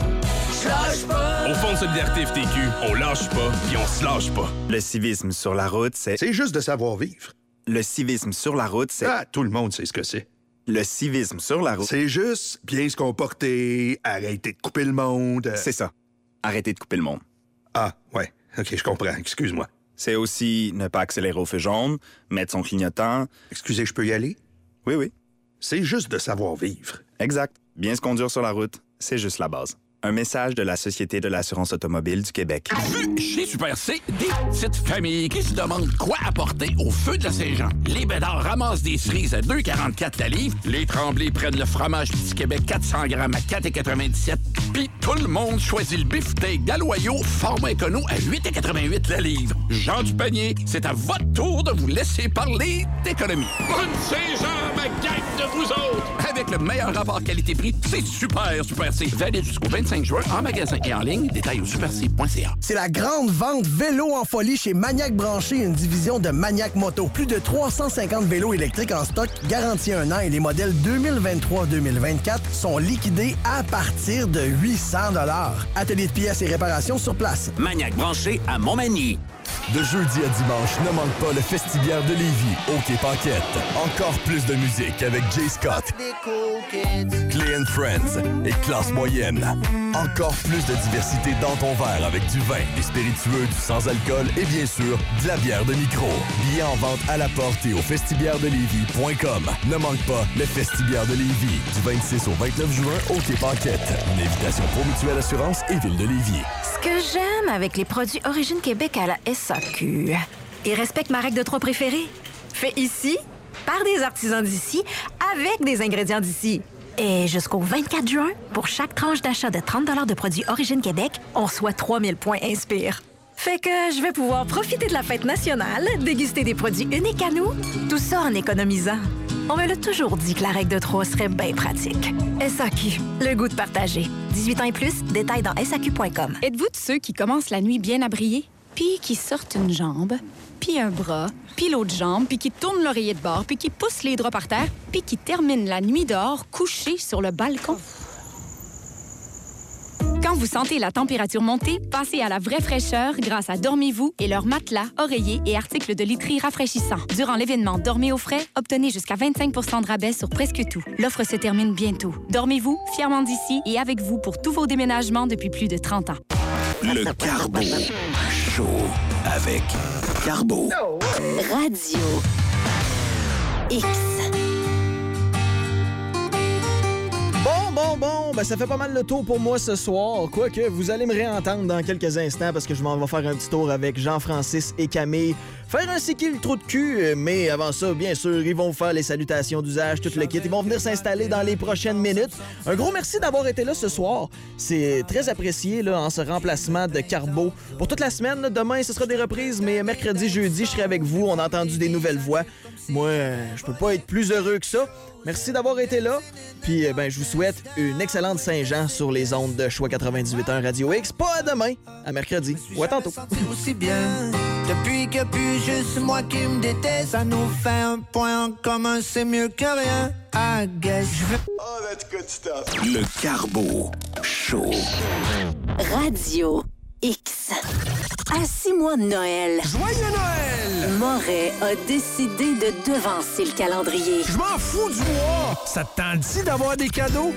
Lâche pas. Au Fonds de solidarité F T Q, on lâche pas, puis on se lâche pas. Le civisme sur la route, c'est... C'est juste de savoir vivre. Le civisme sur la route, c'est... Ah, tout le monde sait ce que c'est. Le civisme sur la route... C'est juste bien se comporter, arrêter de couper le monde. euh. C'est ça. Arrêter de couper le monde. Ah, ouais. OK, je comprends. Excuse-moi. C'est aussi ne pas accélérer au feu jaune, mettre son clignotant... Excusez, je peux y aller? Oui, oui. C'est juste de savoir vivre. Exact. Bien se conduire sur la route, c'est juste la base. Un message de la Société de l'assurance automobile du Québec. Chez Super C, des petites familles qui se demandent quoi apporter au feu de la Saint-Jean. Les Bédards ramassent des cerises à deux virgule quarante-quatre la livre. Les Tremblés prennent le fromage Petit Québec quatre cents grammes à quatre virgule quatre-vingt-dix-sept. Puis tout le monde choisit le beefsteak d'Aloyau format écono à huit virgule quatre-vingt-huit la livre. Jean du Panier, c'est à votre tour de vous laisser parler d'économie. Bonne Saint-Jean, ma gang de vous autres! Avec le meilleur rapport qualité-prix, c'est super, Super C. Valide jusqu'au vingt-cinq juin en magasin et en ligne. Détails au super c point c a. C'est la grande vente vélo en folie chez Maniac Branché, une division de Maniac Moto. Plus de trois cent cinquante vélos électriques en stock, garantis un an, et les modèles deux mille vingt-trois deux mille vingt-quatre sont liquidés à partir de huit cents dollars. Atelier de pièces et réparations sur place. Maniac Branché à Montmagny. De jeudi à dimanche, ne manque pas le Festibiaire de Lévis, au Quai Paquette. Encore plus de musique avec Jay Scott, Clay and Friends et Classe Moyenne. Encore plus de diversité dans ton verre avec du vin, des spiritueux, du sans-alcool et bien sûr, de la bière de micro. Billets en vente à la porte et au festibière de lévis point com. Ne manque pas le Festibière de Lévis du vingt-six au vingt-neuf juin au Quai Paquette. Une invitation pour Mutuelle Assurance et Ville de Lévis. Ce que j'aime avec les produits Origine Québec à la S A Q, ils respectent ma règle de trois préférée. Fait ici, par des artisans d'ici, avec des ingrédients d'ici. Et jusqu'au vingt-quatre juin, pour chaque tranche d'achat de trente dollars de produits Origine Québec, on reçoit trois mille points Inspire. Fait que je vais pouvoir profiter de la fête nationale, déguster des produits uniques à nous, tout ça en économisant. On me l'a toujours dit que la règle de trois serait bien pratique. S A Q, le goût de partager. dix-huit ans et plus, détails dans S A Q point com. Êtes-vous de ceux qui commencent la nuit bien à briller, puis qui sortent une jambe, puis un bras, puis l'autre jambe, puis qui tournent l'oreiller de bord, puis qui poussent les draps par terre, puis qui terminent la nuit dehors couchés sur le balcon? Quand vous sentez la température monter, passez à la vraie fraîcheur grâce à Dormez-vous et leurs matelas, oreillers et articles de literie rafraîchissants. Durant l'événement Dormez au frais, obtenez jusqu'à vingt-cinq pour cent de rabais sur presque tout. L'offre se termine bientôt. Dormez-vous, fièrement d'ici et avec vous pour tous vos déménagements depuis plus de trente ans. Le Carbo Show avec Carbo. Radio X. Bon, bon, bon, ben ça fait pas mal le tour pour moi ce soir. Quoique, vous allez me réentendre dans quelques instants parce que je m'en vais faire un petit tour avec Jean-Francis et Camille. Faire un c'est qui le trou de cul, mais avant ça, bien sûr, ils vont faire les salutations d'usage, tout le kit. Ils vont venir s'installer dans les prochaines minutes. Un gros merci d'avoir été là ce soir. C'est très apprécié là, en ce remplacement de Carbo. Pour toute la semaine, là, demain, ce sera des reprises, mais mercredi, jeudi, je serai avec vous. On a entendu des nouvelles voix. Moi, je peux pas être plus heureux que ça. Merci d'avoir été là. Puis, ben, je vous souhaite une excellente Saint-Jean sur les ondes de Choix quatre-vingt-dix-huit un Radio X. Pas à demain, à mercredi ou à tantôt. Aussi bien, depuis que plus juste moi qui me déteste, ça nous fait un point en commun, c'est mieux que rien. I guess. Oh, that's good stuff. Le Carbo Show. Radio X. À six mois de Noël. Joyeux Noël! Moret a décidé de devancer le calendrier. Je m'en fous du mois! Ça te tente d'avoir des cadeaux?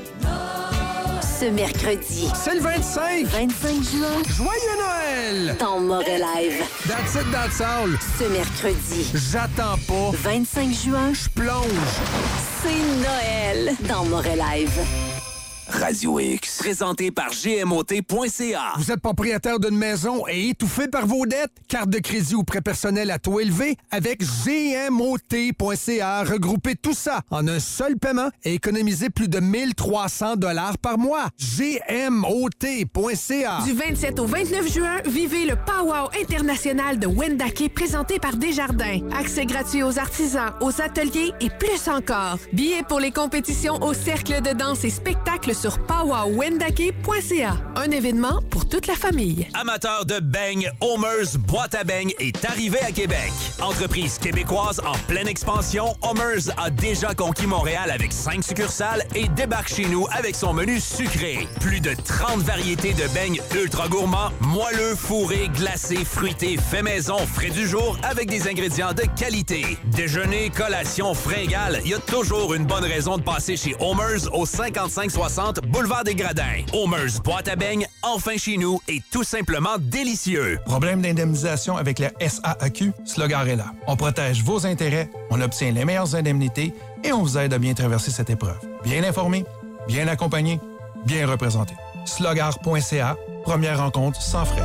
Ce mercredi. C'est le vingt-cinq! vingt-cinq juin. Joyeux Noël! Dans Moret Live. That's it, that's all. Ce mercredi. J'attends pas. vingt-cinq juin. Je plonge. C'est Noël dans Moret Live. Radio X. Présenté par G M O T point C A. Vous êtes propriétaire d'une maison et étouffé par vos dettes? Carte de crédit ou prêt personnel à taux élevé? Avec G M O T point C A, regroupez tout ça en un seul paiement et économisez plus de mille trois cents dollars par mois. G M O T point C A. Du vingt-sept au vingt-neuf juin, vivez le Pow-Wow international de Wendake présenté par Desjardins. Accès gratuit aux artisans, aux ateliers et plus encore. Billets pour les compétitions au cercle de danse et spectacles sur pow wow wendake point c a. Un événement pour toute la famille. Amateurs de beignes, Homer's Boîte à beignes est arrivé à Québec. Entreprise québécoise en pleine expansion, Homer's a déjà conquis Montréal avec cinq succursales et débarque chez nous avec son menu sucré. Plus de trente variétés de beignes ultra gourmands, moelleux, fourrés, glacés, fruités, faits maison, frais du jour avec des ingrédients de qualité. Déjeuner, collation, fringale, il y a toujours une bonne raison de passer chez Homer's au cinquante-cinq soixante Boulevard des Gradins. Homer's Boîte à beignes, enfin chez nous et tout simplement délicieux. Problème d'indemnisation avec la S A A Q? Slogar est là. On protège vos intérêts, on obtient les meilleures indemnités et on vous aide à bien traverser cette épreuve. Bien informé, bien accompagné, bien représenté. slogar point c a, première rencontre sans frais.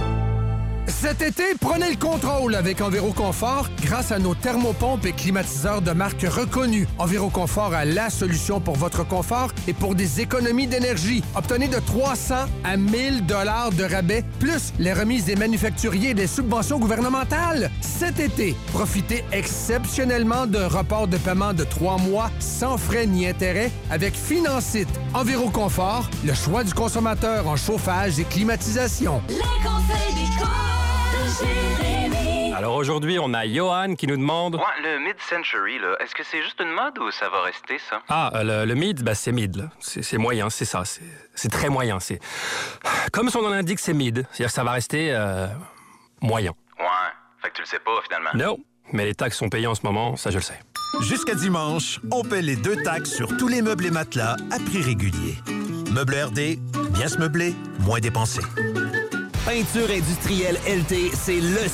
Cet été, prenez le contrôle avec Enviroconfort grâce à nos thermopompes et climatiseurs de marque reconnue. Enviroconfort a la solution pour votre confort et pour des économies d'énergie. Obtenez de trois cents à mille dollars de rabais, plus les remises des manufacturiers et des subventions gouvernementales. Cet été, profitez exceptionnellement d'un report de paiement de trois mois sans frais ni intérêts avec Financite. Enviroconfort, le choix du consommateur en chauffage et climatisation. Les conseils des Alors aujourd'hui, on a Johan qui nous demande... Ouais, le mid-century, là, est-ce que c'est juste une mode ou ça va rester, ça? Ah, le, le mid, ben, c'est mid, là. C'est, c'est moyen, c'est ça. C'est, c'est très moyen. C'est... Comme son nom l'indique, c'est mid. C'est-à-dire que ça va rester euh, moyen. Ouais, fait que tu le sais pas, finalement. Non, mais les taxes sont payées en ce moment, ça je le sais. Jusqu'à dimanche, on paie les deux taxes sur tous les meubles et matelas à prix régulier. Meubles R D, bien se meubler, moins dépenser. Peinture industrielle L T, c'est le